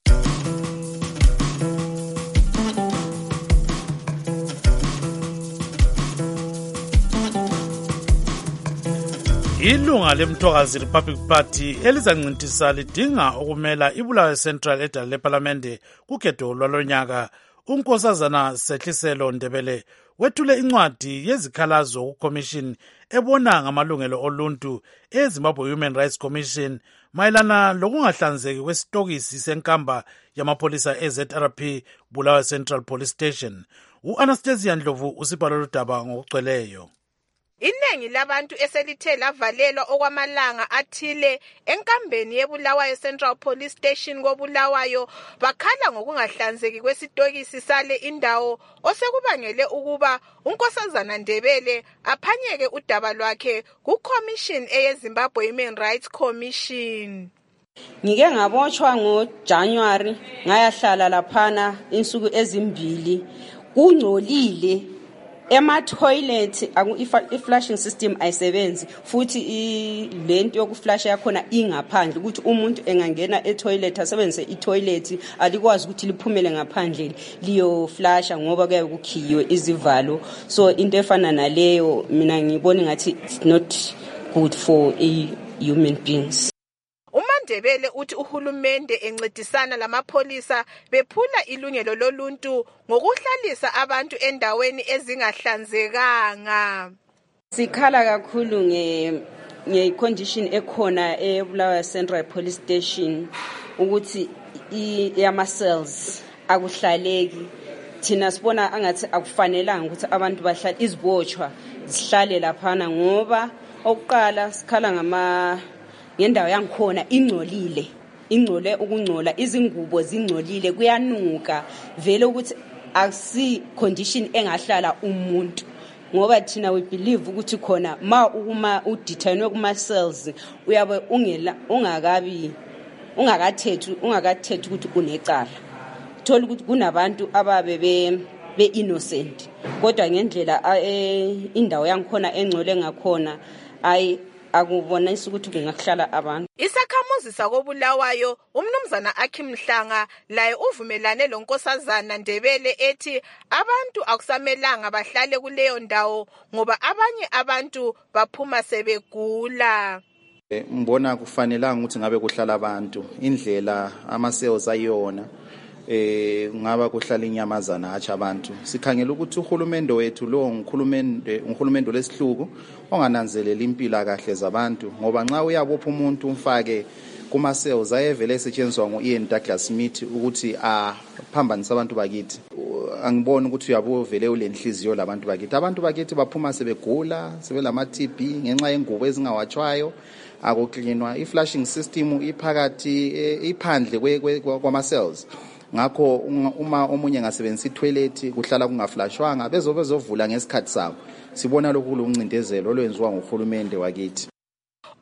Speaker 20: Ilunga lemthokazi Republic Party elizancintisa lidinga ukumela ibulawayo Central edala leParlamente kukhetho lwalonyaka. uNkosazana Sehliselo Ndebele wethule incwadi yezikhalazo kuCommission ebona ngamalungelo oluntu eZimbabwe Human Rights Commission mayelana lokungahlanzeki kwesitokisi senkamba yamapholisa eZRP Bulawayo Central Police Station. U-Anastasia Ndlovu usibhala lodaba ngokugcweleyo.
Speaker 3: Iningi labantu eselithe lavalelwa okwamalanga athile enkambeni yeBulawayo Central Police Station koBulawayo bakhala ngokungahlanzeki kwesitokisi sale indawo osekubangele ukuba uNkosazana Ndebele aphanyeke udaba lwakhe kuCommission eyeZimbabwe Human Rights Commission.
Speaker 6: Ngike ngabotshwa ngoJanuary ngayahlala laphana insuku ezimbili kungcolile ema-toilet i-flushing system ayisebenzi futhi lento yokuflasha yakhona ingaphandle ukuthi umuntu engangena e-toilet asebenzise i-toilet alikwazi ukuthi liphumele ngaphandle liyoflasha ngoba kuyabe kukhiyiwe izivalo. So into efana naleyo mina ngibona ngathi it's not good for human beings.
Speaker 3: Ndebele uthi uhulumende encedisana lamapholisa bephula ilungelo loluntu ngokuhlalisa abantu endaweni ezingahlanzekanga.
Speaker 6: Sikhala kakhulu nge-condition ekhona eBulawayo Central Police Station ukuthi yama-cells akuhlaleki. Thina sibona angathi akufanelanga ukuthi abantu bahlale izibotshwa zihlale laphana ngoba okuqala sikhala ngendawo yangikhona ingcole ukungcola izingubo zingcolile kuyanuka vele ukuthi akusi condition engahlala umuntu ngoba thina we believe ukuthi khona uma udetainwe kuma cells uyabe ungakathethi ukuthi unecala thola ukuthi kunabantu ababe be innocent kodwa ngendlela indawo yangikhona engcole ngakhona akubonisa ukuthi kungahlala abantu.
Speaker 3: Isakhamuzi sakoBulawayo umnumzana Akim Mhlanga laye uvumelane loNkosazana Ndebele ethi abantu akusamelanga bahlale kuleyo ndawo ngoba abanye abantu baphuma sebegula.
Speaker 8: Mbona kufanelanga ukuthi ngabe kuhlala abantu indlela ama-cells ayona ngaba kuhlala inyamazana acha abantu. Sikhangela ukuthi uhulumende wethu lo uhulumende lesihluku ongananzelela impilo kahle zabantu ngoba nxa uyabopha umuntu umfake kuma cells ayevele esetshenziswa ngoIan Douglas Smith ukuthi aphambanise abantu bakithi. Angiboni ukuthi uyabovele ulenhliziyo labantu bakithi. Abantu bakithi baphuma sebegula sebelama TB ngenxa yengubo ezingawatshwayo akuklinwa i-flushing system iphakathi iphandle kwama cells. Ngakho uma omunye ngasebenzisa itoilet kuhlala kungaflashwanga bezovula ngesikhathi sawo. Sibona lokhu luncindezelo olwenziwa ngohulumende wakithi.
Speaker 3: Olwela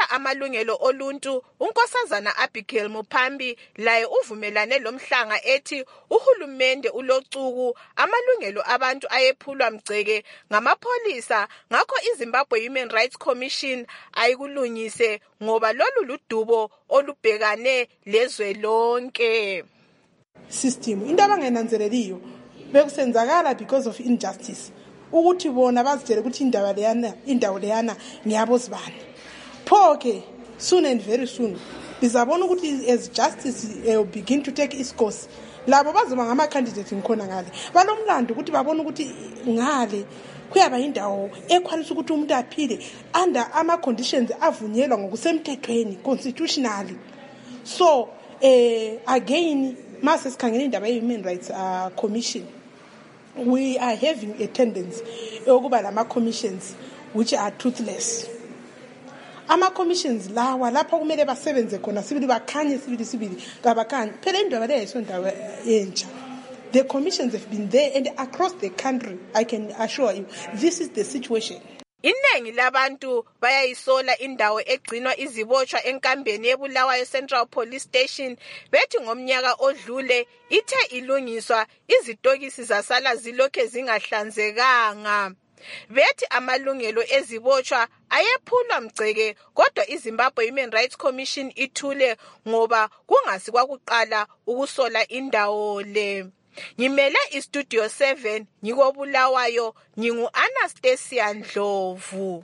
Speaker 3: obheka amalungelo oluntu unkosazana Abigail Mupambi laye uvumelane lomhlanga ethi uhulumende ulocuku amalungelo abantu ayephulwa mgceke ngamapholisa ngakho iZimbabwe Human Rights Commission ayikulungise ngoba lolu ludubo olubhekane lezwe lonke.
Speaker 9: System into abangenanzeleliyo bekusenzakala because of injustice ukuthi bona bazitshele ukuthi indawo leyana ngiyabo zibani. Pho ke soon and very soon bizabona ukuthi as justice begin to take its course labo bazoba ngama candidate ngikhona ngale balomlando ukuthi babone ukuthi ngale kuyaba indawo ekhwanisa ukuthi umuntu aphile under ama conditions avunyelwa ngokusemthethweni constitutionally. So again mase sikhangela indaba ye Human Rights Commission, we are having a tendency yokuba lama commissions which are toothless. Ama commissions lawa lapha kumele basebenze khona sibili bakhanye sibili kabakhanye phela indaba le isondawo entsha. The commissions have been there and across the country. I can assure you this is the situation.
Speaker 3: Iningi labantu bayayisola indawo egcinwa izibotshwa enkambeni eBulawayo Central Police Station bethi ngomnyaka odlule ithe ilungiswa izitokisi zasala zilokhe zingahlanzekanga. Bethi amalungelo ezibotshwa ayephulwa mgceke kodwa iZimbabwe Human Rights Commission ithule ngoba kungasi kwakuqala ukusola indawo le. Ngimele iStudio 7 ngikobulawayo ngingu Anastasia Ndlovu.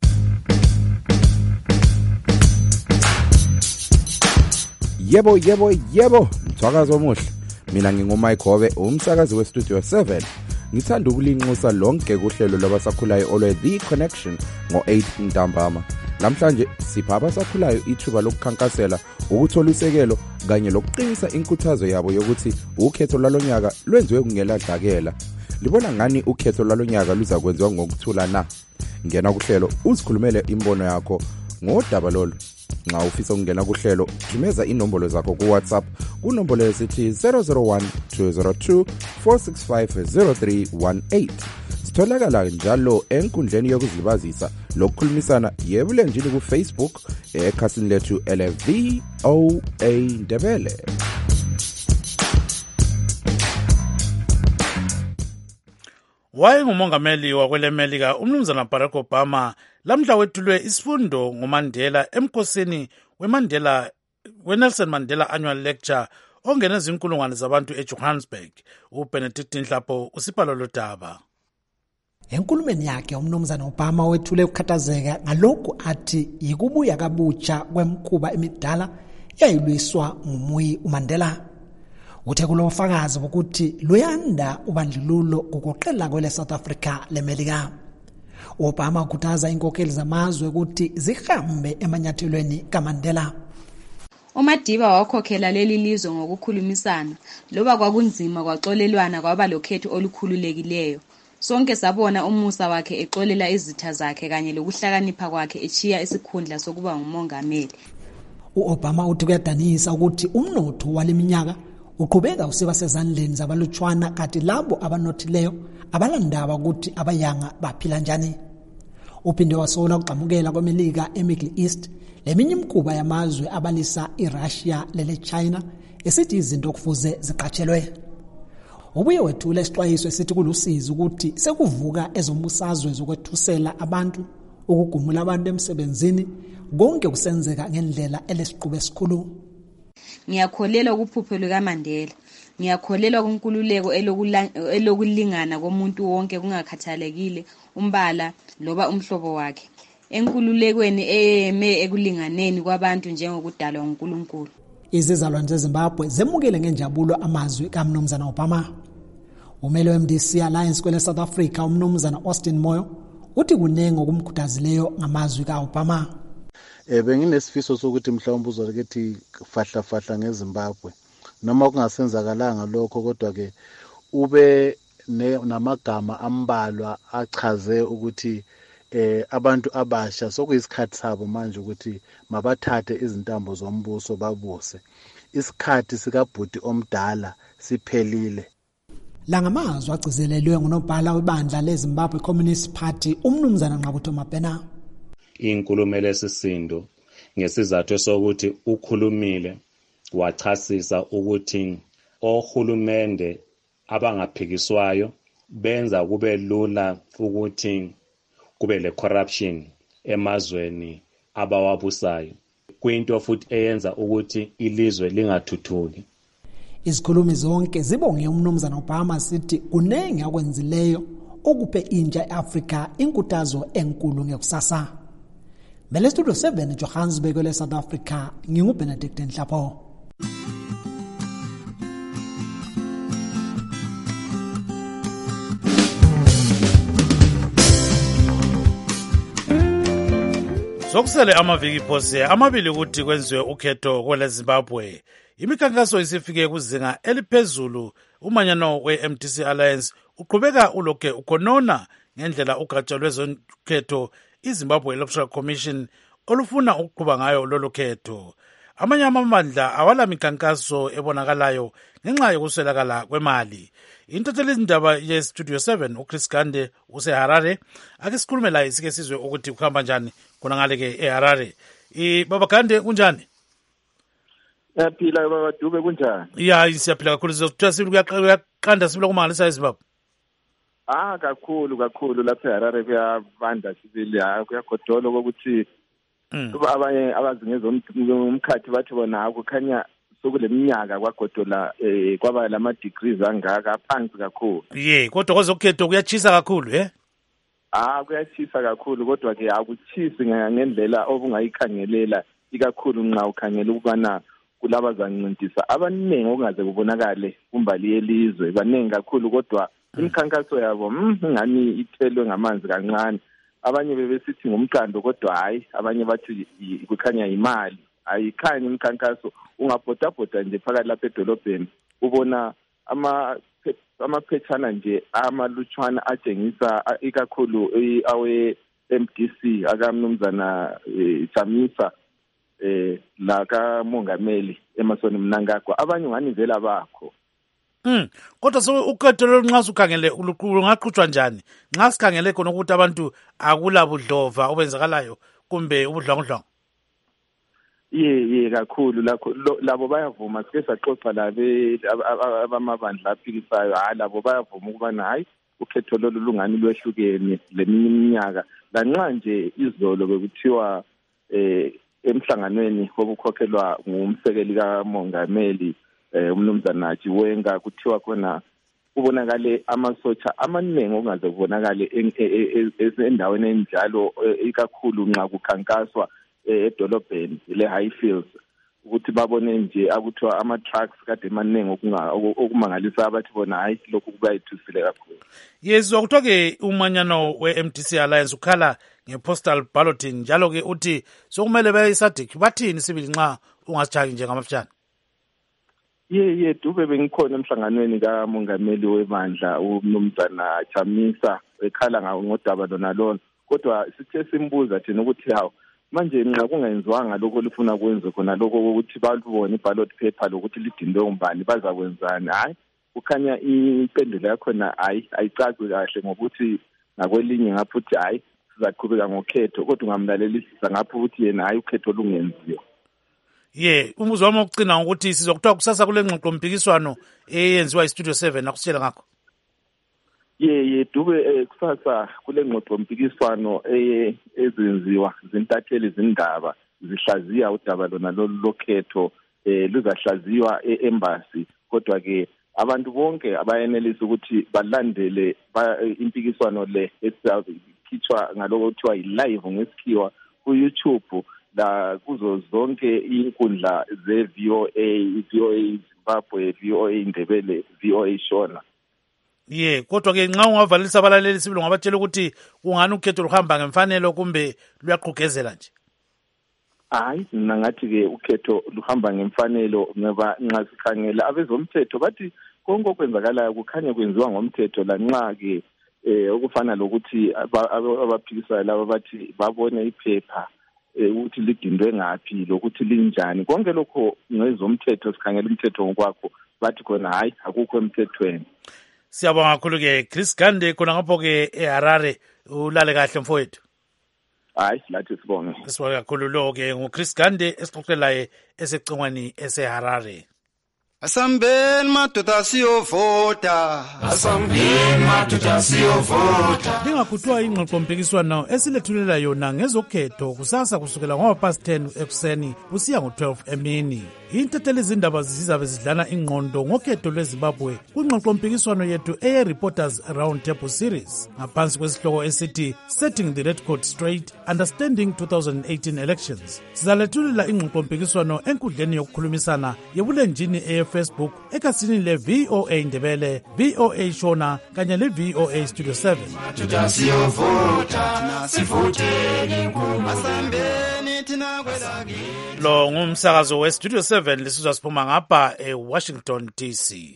Speaker 19: Yebo mthwakazi omuhle. Mina nginguMayikhove umsakazi weStudio 7. Ngithanda ukulinxusa lonke kuhlelo labasakhulayo olwe The Connection ngo8 ntambama. Namhlanje sipha abasakhulayo ithuba lokukhankasela ukuthola isekelo kanye lokuqinisa inkuthazo yabo yokuthi ukhetho lalonyaka lwenziwe kungeladlakela. Libona ngani ukhetho lalonyaka luza kwenziwa ngokuthula na? Ngena kuhlelo uzikhulumele imbono yakho ngodaba lolu. Nxa ufisa ukungena kuhlelo thumeza inombolo zakho ku WhatsApp kunombolo esithi 001 202 465 0318. Sitholakala njalo enkundleni yokuzilibazisa lokukhulumisana yebulenjini ku Facebook ekhasini lethu LVOA Ndebele.
Speaker 20: Wayengumongameli wakwelemelika umnumzana Barack Obama lamhla wethulwe isifundo nguMandela emkhosini weNelson Mandela Annual Lecture ongene izinkulungwane zabantu eJohannesburg. uBenedict Nhlapho usipalo lodaba.
Speaker 10: Enkulumeni yakhe umnumzana Obama wethule ukukhathazeka ngalokhu athi yikubuya kabutsha kwemkhuba emidala eyayilwiswa ngumuyi uMandela. Uthe kulofakazi ukuthi luyanda ubandlululo ukuqela kwele South Africa lemelika. Obama ukhuthaza inkokheli zamazwe ukuthi zihambe emanyathelweni kaMandela.
Speaker 11: uMadiba wakhokhela leli lizwe ngokukhulumisana loba kwakunzima kwaxolelwana kwaba lokhetho olukhululekileyo. Sonke sabona umusa wakhe exolela izitha zakhe kanye lokuhlakanipha kwakhe echiya isikhundla sokuba ngumongameli.
Speaker 10: uObama uthi kuyadanisa ukuthi umnotho waleminyaka uqhubeka usiba sezandleni zabalutshwana kanti labo abanothileyo abalandaba ukuthi abayanga baphila njani. Uphinde wasola ukuqhamukela kwemelika eMiddle East leminye imikhuba yamazwe abalisa iRussia lele China esithi izinto kufuze ziqatshelwe. Ubuye wethula isixwayiso esithi kulusizi ukuthi sekuvuka ezombusazwe zokwethusela abantu ukugumula abantu emsebenzini konke kusenzeka ngendlela elesiqhube esikhulu.
Speaker 11: Ngiyakholelwa kuphupho likaMandela. Ngiyakholelwa kunkululeko elokulingana komuntu wonke kungakhathalekile umbala loba umhlobo wakhe. Enkululekweni eme ekulinganeni kwabantu njengokudalwa nguNkulunkulu.
Speaker 10: Izizalwane zeZimbabwe zemukele ngenjabulo amazwi kaMnumzana Obama. Umele weMDC Alliance kwele South Africa uMnumzana Austin Moyo uthi kunenge okumkhuthazileyo ngamazwi kaObama.
Speaker 12: Benginesifiso sokuthi mhlawumbe uzokethi fahla ngeZimbabwe noma kungasenzakalanga lokho kodwa ke ube namagama ambalwa achaze ukuthi abantu abasha sokuyisikhathi sabo manje ukuthi mabathathe izintambo zombuso babuse. Isikhathi sikabhuti omdala siphelile.
Speaker 10: La ngamazwi agcizelelwe ngunobhala webandla leZimbabwe Communist Party uMnumzana Ngqabutho Mabhena.
Speaker 13: Inkulumo lesisindo
Speaker 4: ngesizathu sokuthi ukhulumile wachasisa ukuthi ohulumende abangaphikiswayo benza kube lula ukuthi kube le corruption emazweni abawabusayo, kuyinto futhi eyenza ukuthi ilizwe lingathuthuki.
Speaker 10: Izikhulumi zonke zibonge umnumzana Obama sithi kunenge akwenzileyo okuphe intsha eAfrika inkuthazo enkulu ngekusasa. Bele Studio 7 Johannesburg le South Africa, nginguBenedict Nhlapo.
Speaker 20: Sokusele amaviki phose amabili ukuthi kwenziwe ukhetho kwele Zimbabwe. Imikhankaso isifike kuzinga eliphezulu. Umanyano we-MDC Alliance uqhubeka ulokhe ukhonona ngendlela ugatsha lwezokhetho iZimbabwe Electoral Commission olufuna ukuqhuba ngayo lolu khetho. Amanye amabandla awala mikhankaso ebonakalayo ngenxa yokuswelakala kwemali. Intatheli izindaba ye-Studio 7 uChris Gande useHarare akisikhulume la isike sizwe ukuthi kuhamba njani khona ngale ke eHarare. Baba Gande kunjani?
Speaker 13: Yaphila baba Dube kunjani?
Speaker 20: Ya siyaphila kakhulu sizothatha sibili kuyaqanda sibili kumangalisa eZimbabwe.
Speaker 13: Kakhulu lapha eHarare kuyabanda sibili kuyagodola ukuthi abanye abazingezo umkhathi bathi bona kukhanya sokuleminyaka kwagodola kwaba lama degrees angaka phansi kakhulu.
Speaker 20: Kodwa kwezokhetho kuyachisa kakhulu
Speaker 13: kuyachisa kakhulu kodwa ke akuchisi ngendlela obungayikhangelela ikakhulu nxa ukhangela ukubana kulaba zanqintisa abaningi okungaze kubonakale kumbali yelizwe baningi kakhulu kodwa imikhankaso yabo ngani ithelwe ngamanzi kancane. Abanye bebesithi ngumqando kodwa hayi, abanye bathi kukhanya imali. Ayikhanyi imikhankaso, ungabhodabhoda nje phakathi lapha edolobheni ubona amaphethana nje amalutshwana atshengisa ikakhulu awe MDC akamnumzana Chamisa la kamongameli Emmerson Mnangagwa, abanye ngani vela bakho.
Speaker 20: Kodwa so ukhetho nxa sukhangele ungaqhutshwa njani? Nxa sikhangele khona ukuthi abantu akula budlova obenzakalayo kumbe ubudlwangudlwangu.
Speaker 13: Kakhulu labo bayavuma, sike saxoxa abamabandla aphikisayo, labo bayavuma ukubana hayi ukhetho lolu lungani lwehlukene leminye iminyaka. Lanxa nje izolo bekuthiwa emhlanganweni wokukhokhelwa ngumsekeli kamongameli umnumzana Chiwenga kuthiwa khona kubonakale amasotsha amaningi okungaze kubonakale endaweni enjalo ikakhulu nxa kukhankaswa edolobheni le Highfields, ukuthi babone nje akuthiwa ama-trucks kade maningi okumangalisa abathi bona hayi lokhu kubayithusile kakhulu.
Speaker 20: Kuthiwa-ke umanyano we-MDC Alliance ukhala nge-postal balloting, njalo-ke uthi sokumele baye iSADC. Bathini sibili nxa ungasijaki njengamafutshane?
Speaker 13: Dube bengikhona emhlanganweni kamongameli webandla umnumzana Chamisa ekhala ngodaba lonalona, kodwa sithe simbuza thina ukuthi hawu manje nxa kungenziwanga lokho olufuna kwenze khona lokho ukuthi balubone iballot paper lokuthi lidindwe umbani bazakwenzani. Hayi, kukhanya impendulo yakhona ayicaci kahle ngokuthi ngakwelinye ngapho uthi hayi sizaqhubeka ngokhetho, kodwa ungamlalelisisa ngapho ukuthi yena hayi ukhetho lungenziwa.
Speaker 20: Umbuzo wami wokucina ukuthi sizokuthiwa kusasa kule ngxoxo mpikiswano eyenziwa iStudio 7 akusitshela ngakho.
Speaker 13: Dube kusasa kule ngxoxo mpikiswano ezenziwa zintatheli zindaba zihlaziya udaba lona lokhetho luzahlaziywa e-embassy, kodwa ke abantu bonke abayenelisa ukuthi balandele impikiswano le esikhitshwa ngaloko kuthiwa yi-live ngesikhiwa ku-YouTube la kuzo zonke inkundla ze-VOA Zimbabwe, VOA Ndebele, VOA Shona.
Speaker 20: Kodwa ke nxa ungavalisa abalaleli sibili ungabatshela ukuthi kungani ukhetho luhamba ngemfanelo kumbe luyaqhugezela nje?
Speaker 13: Hayi, mina ngathi ke ukhetho luhamba ngemfanelo ngoba nxa sikhangela abezomthetho bathi konke okwenzakalayo kukhanya kwenziwa ngomthetho, lanxa ke okufana lokuthi abaphikisayo laba bathi babone iphepha ukuthi lidindwe ngaphi lokuthi linjani, konke lokho ngezomthetho. Sikhangela umthetho ngokwakho bathi khona hayi akukho emthethweni.
Speaker 20: Siyabonga kakhulu ke Chris Gande khona ngapho ke eHarare, ulale kahle mfowethu.
Speaker 13: hayi lathi sibonge.
Speaker 20: Sibonge kakhulu lo-ke nguChris Gande esixoxelayo esecingweni eseHarare.
Speaker 1: Asambeni madoda siyovota, asambeni madoda siyovota.
Speaker 20: Lingakuthiwa ingxoxompikiswano esilethulela yona ngezokhetho kusasa kusukela ngo-10 ekuseni kusiya ngo-12 emini. Intatheli izindaba zizabe zidlana ingqondo ngokhetho lweZimbabwe kwingxoxompikiswano yethu eye-Reporters Roundtable Series ngaphansi kwesihloko esithi Setting the Red Coat Straight, Understanding 2018 Elections. Sizalethulela ingxoxompikiswano enkundleni yokukhulumisana yebulenjini eye-Facebook ekhasini le-VOA Ndebele, VOA Shona kanye le-VOA Studio 7. Lo ngumsakazo we-Studio 7 lisizwa siphuma ngapha eWashington DC.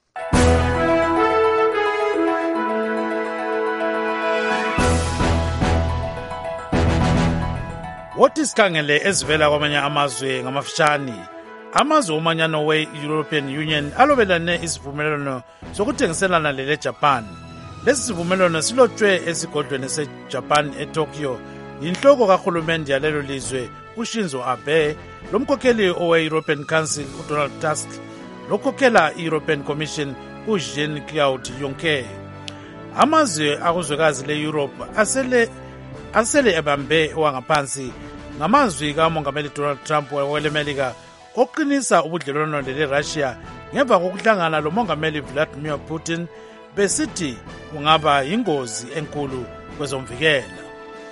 Speaker 20: Wothi sikhangele ezivela kwamanye amazwe ngamafishane. Amazwe omanyano we-European Union alobelane isivumelwano sokuthengiselana lele-Japan. Lesi sivumelwano silotshwe esigodlweni se-Japan eTokyo. Yinhloko kahulumende yalelo lizwe uShinzo Abe, lomkhokheli owe-European Council uDonald Tusk, lokhokhela i-European Commission uJean-Claude Juncker. Amazwe akuzwekazi le-Europe asele ebambe wangaphansi ngamazwi kamongameli Donald Trump welemelika oqinisa ubudlelwano le-Russia ngemva kokuhlangana lomongameli Vladimir Putin besithi kungaba yingozi enkulu kwezomvikela.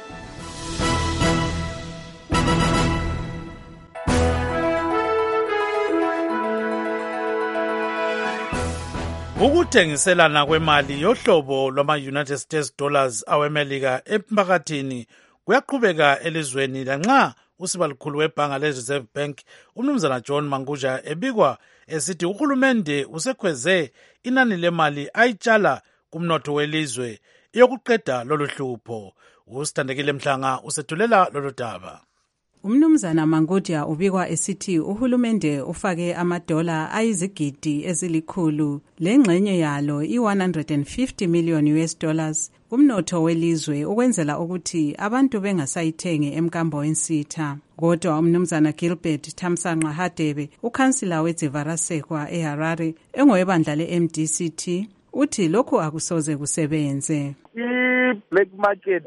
Speaker 20: Ukuthengiselana kwemali yohlobo lwama-United States dollars awemelika emphakathini kuyaqhubeka elizweni lanxa usibalukhulu webhanga le-Reserve Bank umnumzana John Manguja ebikwa esithi uhulumende usekhweze inani lemali ayitshala kumnotho welizwe yokuqeda lolu hlupho. Usithandekile Mhlanga usethulela lolu daba.
Speaker 22: Umnumzana Manguja ubikwa esithi uhulumende ufake amadola ayizigidi ezilikhulu lengxenye yalo i-150 million US dollars kumnotho welizwe ukwenzela ukuthi abantu bengasayithengi emkambo wensitha. Kodwa umnumzana Gilbert Thamsanqa Hadebe, ukhansila weDzivarasekwa eHarare engowebandla le-MDCT, uthi lokhu akusoze kusebenze.
Speaker 14: I-black market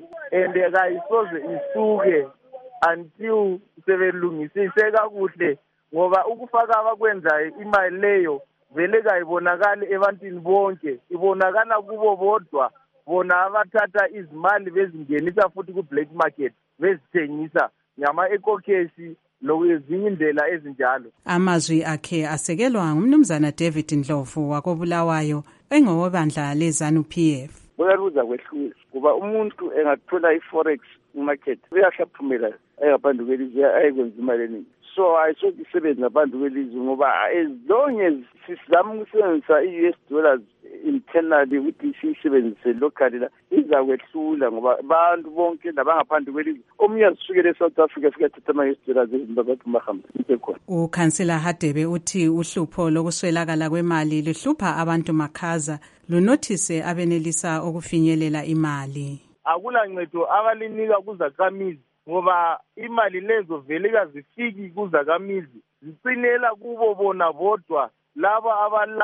Speaker 14: kayisoze isuke until sebelungisise kakuhle ngoba ukufaka abakwenzayo imali leyo vele kayibonakali ebantwini bonke, ibonakala kubo bodwa bona abathatha izimali bezingenisa futhi ku-black market bezithengisa ngama-ecocash lokwezinye indlela ezinjalo.
Speaker 22: Amazwi akhe asekelwa ngumnumzana David Ndlovu wakobulawayo engowebandla leZANU-PF.
Speaker 15: Kuyaluza kwehlula kuba umuntu engathola i-forex market uyahlaphumela ayingaphandle kwelizwe ayikwenza imali eningi. So ayisoke isebenze ngaphandle kwelizwe ngoba as long as sizama ukusebenzisa i-US dollars internally ukuthi siyisebenzise locally la izakwehlula ngoba abantu bonke nabangaphandle kwelizwe omunye azisukele eSouth Africa fika thatha ama-US dollars eZimbabwe bahamba isekhona.
Speaker 22: Ukhansila Hadebe uthi uhlupho lokuswelakala kwemali luhlupha abantu makhaza lunothise abenelisa ukufinyelela imali.
Speaker 14: Akula ncedo abalinika kuzakhamizi ngoba imali lezo vele kazifiki kuzakhamizi zicinela kubo bona bodwa laba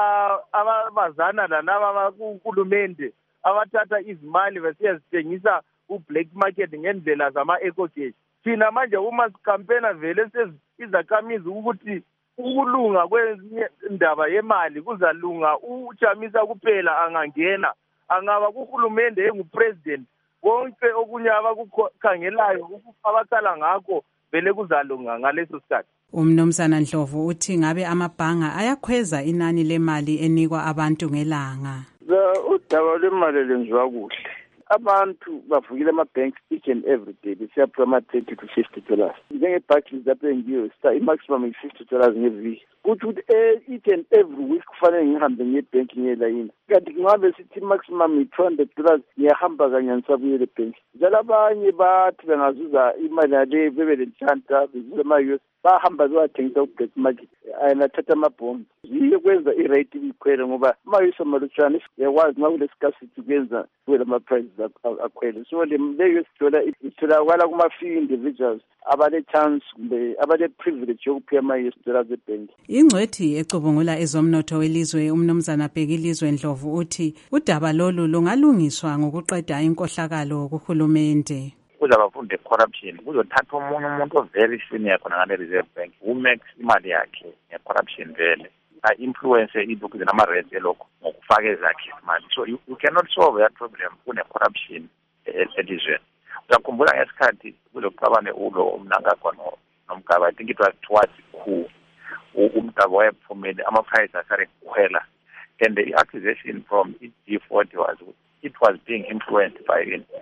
Speaker 14: abazana lalaba kuhulumende abathatha izimali besiyazithengisa ku-black market ngendlela zama-ecocash. Thina manje uma sikampena vele izakhamizi ukuthi ukulunga kwendaba yemali kuzalunga uChamisa kuphela angangena, angaba kuhulumende engupresident konke okunye abakukhangelayo abaqala ngakho vele kuzalunga ngaleso sikhathi.
Speaker 22: Umnumzana Ndlovu uthi ngabe amabhanga ayakhweza inani lemali enikwa abantu ngelanga.
Speaker 15: Udaba lemali lenziwa kuhle. Abantu bavukile ama-banks each and every day besiyaphiwa ama-$30 to $50. Njenge-Barclays lapho engiyo i-maximum $50 ngeviki. Kuthi each and every week kufanele ngihambe ngebhenki ngelayini. Kanti ngabe sithi maximum $200 ngiyahamba kanye ngisabuyele ebhenki. Njalo abanye bathi bengazuza imali yale bebe lenhlanta bezuza ama-US bahamba bewathengisa ku-black market ayinathatha amabhombi. Yiyo kwenza irate ikhwele ngoba uma yisomalutshwana yakwazi nxa kule-scarcity kwenza kube lama-prices akhwele. So leyo sithola itholakala kuma-few individuals abale-chance kumbe abale-privilege yokuphiwa ama-US dollars ebhenki.
Speaker 22: Ingcwethi ecubungula ezomnotho welizwe umnumzana Bhekilizwe Ndlovu uthi udaba lolu lungalungiswa ngokuqeda inkohlakalo kuhulumende.
Speaker 2: Kuzabafunde corruption kuzothatha omunye umuntu overi senior khona ngale Reserve Bank umax imali yakhe nge-corruption vele influence idukuzwe nama-rents elokho ngokufaka ezakhe imali. So you cannot solve that problem kune-corruption elizweni. Uyakhumbula ngesikhathi kulokuxabane ulo umnangagwa nomgaba, I think it was towards coup, umgaba wayephumile ama-price asare kukhwela, and the accusation from G40 was it was being influenced by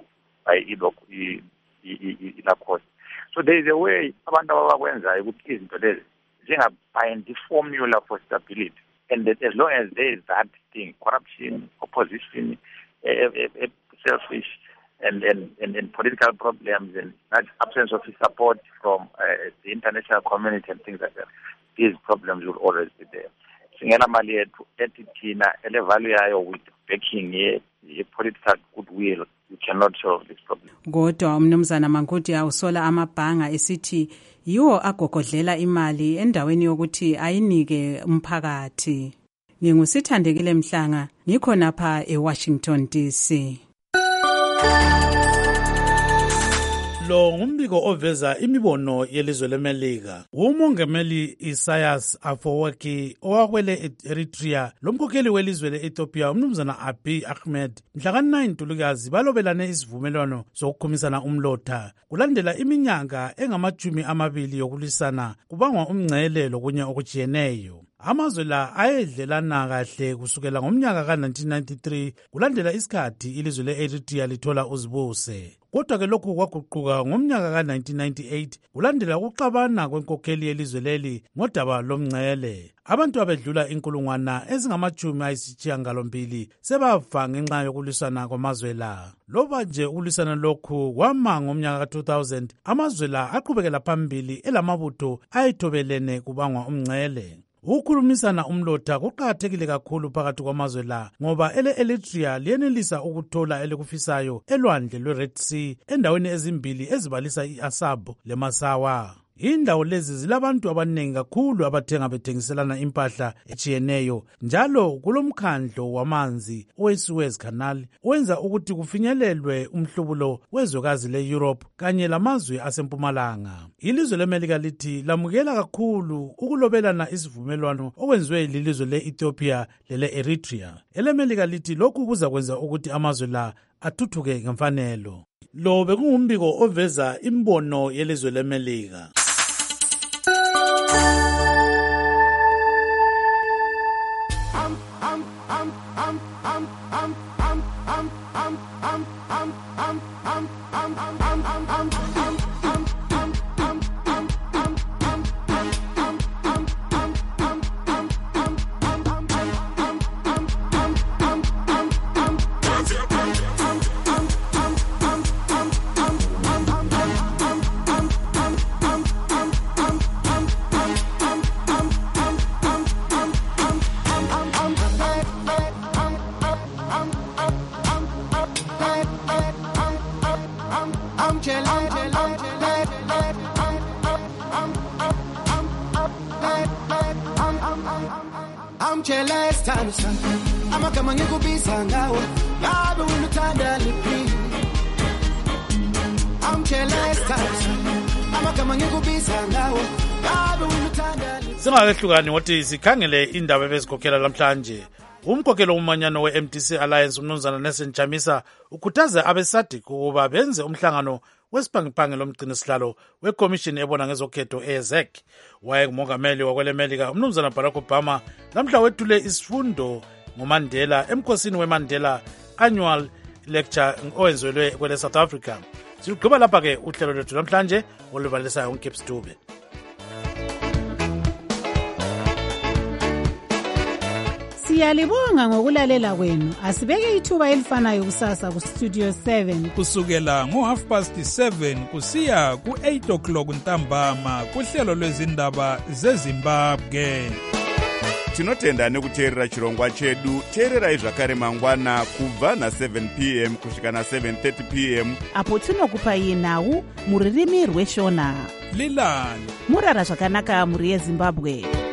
Speaker 2: ila cost. So there is a way abantu abakwenzayo ukuthi izinto lezi zingabind the formula for stability, and that as long as there is that thing, corruption, opposition, selfish and political problems, and that absence of support from the international community and things like that, these problems will always be there. Singena mali yethu ethi thina ele value yayo with backing ye political goodwill, you cannot solve this problem.
Speaker 22: Kodwa umnumzana Mankuti awusola amabhanga esithi yiwo agogodlela imali endaweni yokuthi ayinike umphakathi. Ngingusithandekile Mhlanga, ngikho napha eWashington DC.
Speaker 20: Lo ngumbiko oveza imibono yelizwe leMelika. Umongameli Isaias Afwerki owakwele Eritrea lomkhokheli welizwe leEthiopia umnumzana Abiy Ahmed mhla ka-9 Ntulikazi balobelane isivumelwano sokukhumisana umlotha kulandela iminyaka engama-20 yokulisana kubangwa umngcele lokunye okujiyeneyo. Amazwe la ayedlelana kahle kusukela ngomnyaka ka-1993 kulandela isikhathi ilizwe le-Eritrea lithola uzibuse. Kodwa ke lokhu kwaguquka ngomnyaka ka-1998 kulandela ukuxabana kwenkokheli yelizwe leli ngodaba lomngcele. Abantu abedlula inkulungwana ezingama-80 sebafa ngenxa yokulisana kwamazwe la. Loba nje ukulisana lokhu kwama ngomnyaka ka-2000, amazwe la aqhubekela phambili elamabutho ayethobelene kubangwa umngcele. Ukukhulumisana umlotha kuqakathekile kakhulu phakathi kwamazwe la ngoba ele-Eritrea liyenelisa ukuthola elikufisayo elwandle lwe-Red Sea endaweni ezimbili ezibalisa i-Asab leMasawa. Indawo lezi zilabantu abaningi kakhulu abathenga bethengiselana impahla ejiyeneyo, njalo kulomkhandlo wamanzi owe-Suez Canal owenza ukuthi kufinyelelwe umhlubulo wezwekazi le-Europe kanye lamazwe asempumalanga. Ilizwe leMelika lithi lamukela kakhulu ukulobelana isivumelwano okwenziwe lilizwe le-Ethiopia lele-Eritrea. EleMelika lithi lokhu kuzakwenza ukuthi amazwe la athuthuke ngemfanelo. Lo bekungumbiko oveza imbono yelizwe leMelika. Singakehlukani ngothi sikhangele indaba ebezikhokhela lamhlanje. Umkhokhelo umanyano we-MDC Alliance umnumzana Nelson Chamisa ukhuthaza abeSADC ukuba benze umhlangano wesiphangiphanga lomgcinisihlalo weCommission ebona ngezokhetho eZEC. Wayengumongameli wakweleMelika umnumzana Barack Obama namhla wethule isifundo ngoMandela emkhosini weMandela Annual Lecture owenzelwe kwele South Africa. Sigqiba lapha ke uhlelo lwethu namhlanje olubalisayo uNkipsi Dube.
Speaker 22: Siyalibonga ngokulalela kwenu. Asibeke ithuba elifanayo kusasa ku Studio 7
Speaker 5: kusukela ngo7:30 kusiya ku8 ntambama kuhlelo lwezindaba zeZimbabwe.
Speaker 16: Tinotenda nekuteerera chirongwa chedu. Teererai zvakare mangwana kubva na7 p.m. kusvika na7:30 p.m.
Speaker 17: apo tinokupai nhau muririmi rweshona.
Speaker 5: Lilani
Speaker 17: murara zvakanaka muri yeZimbabwe.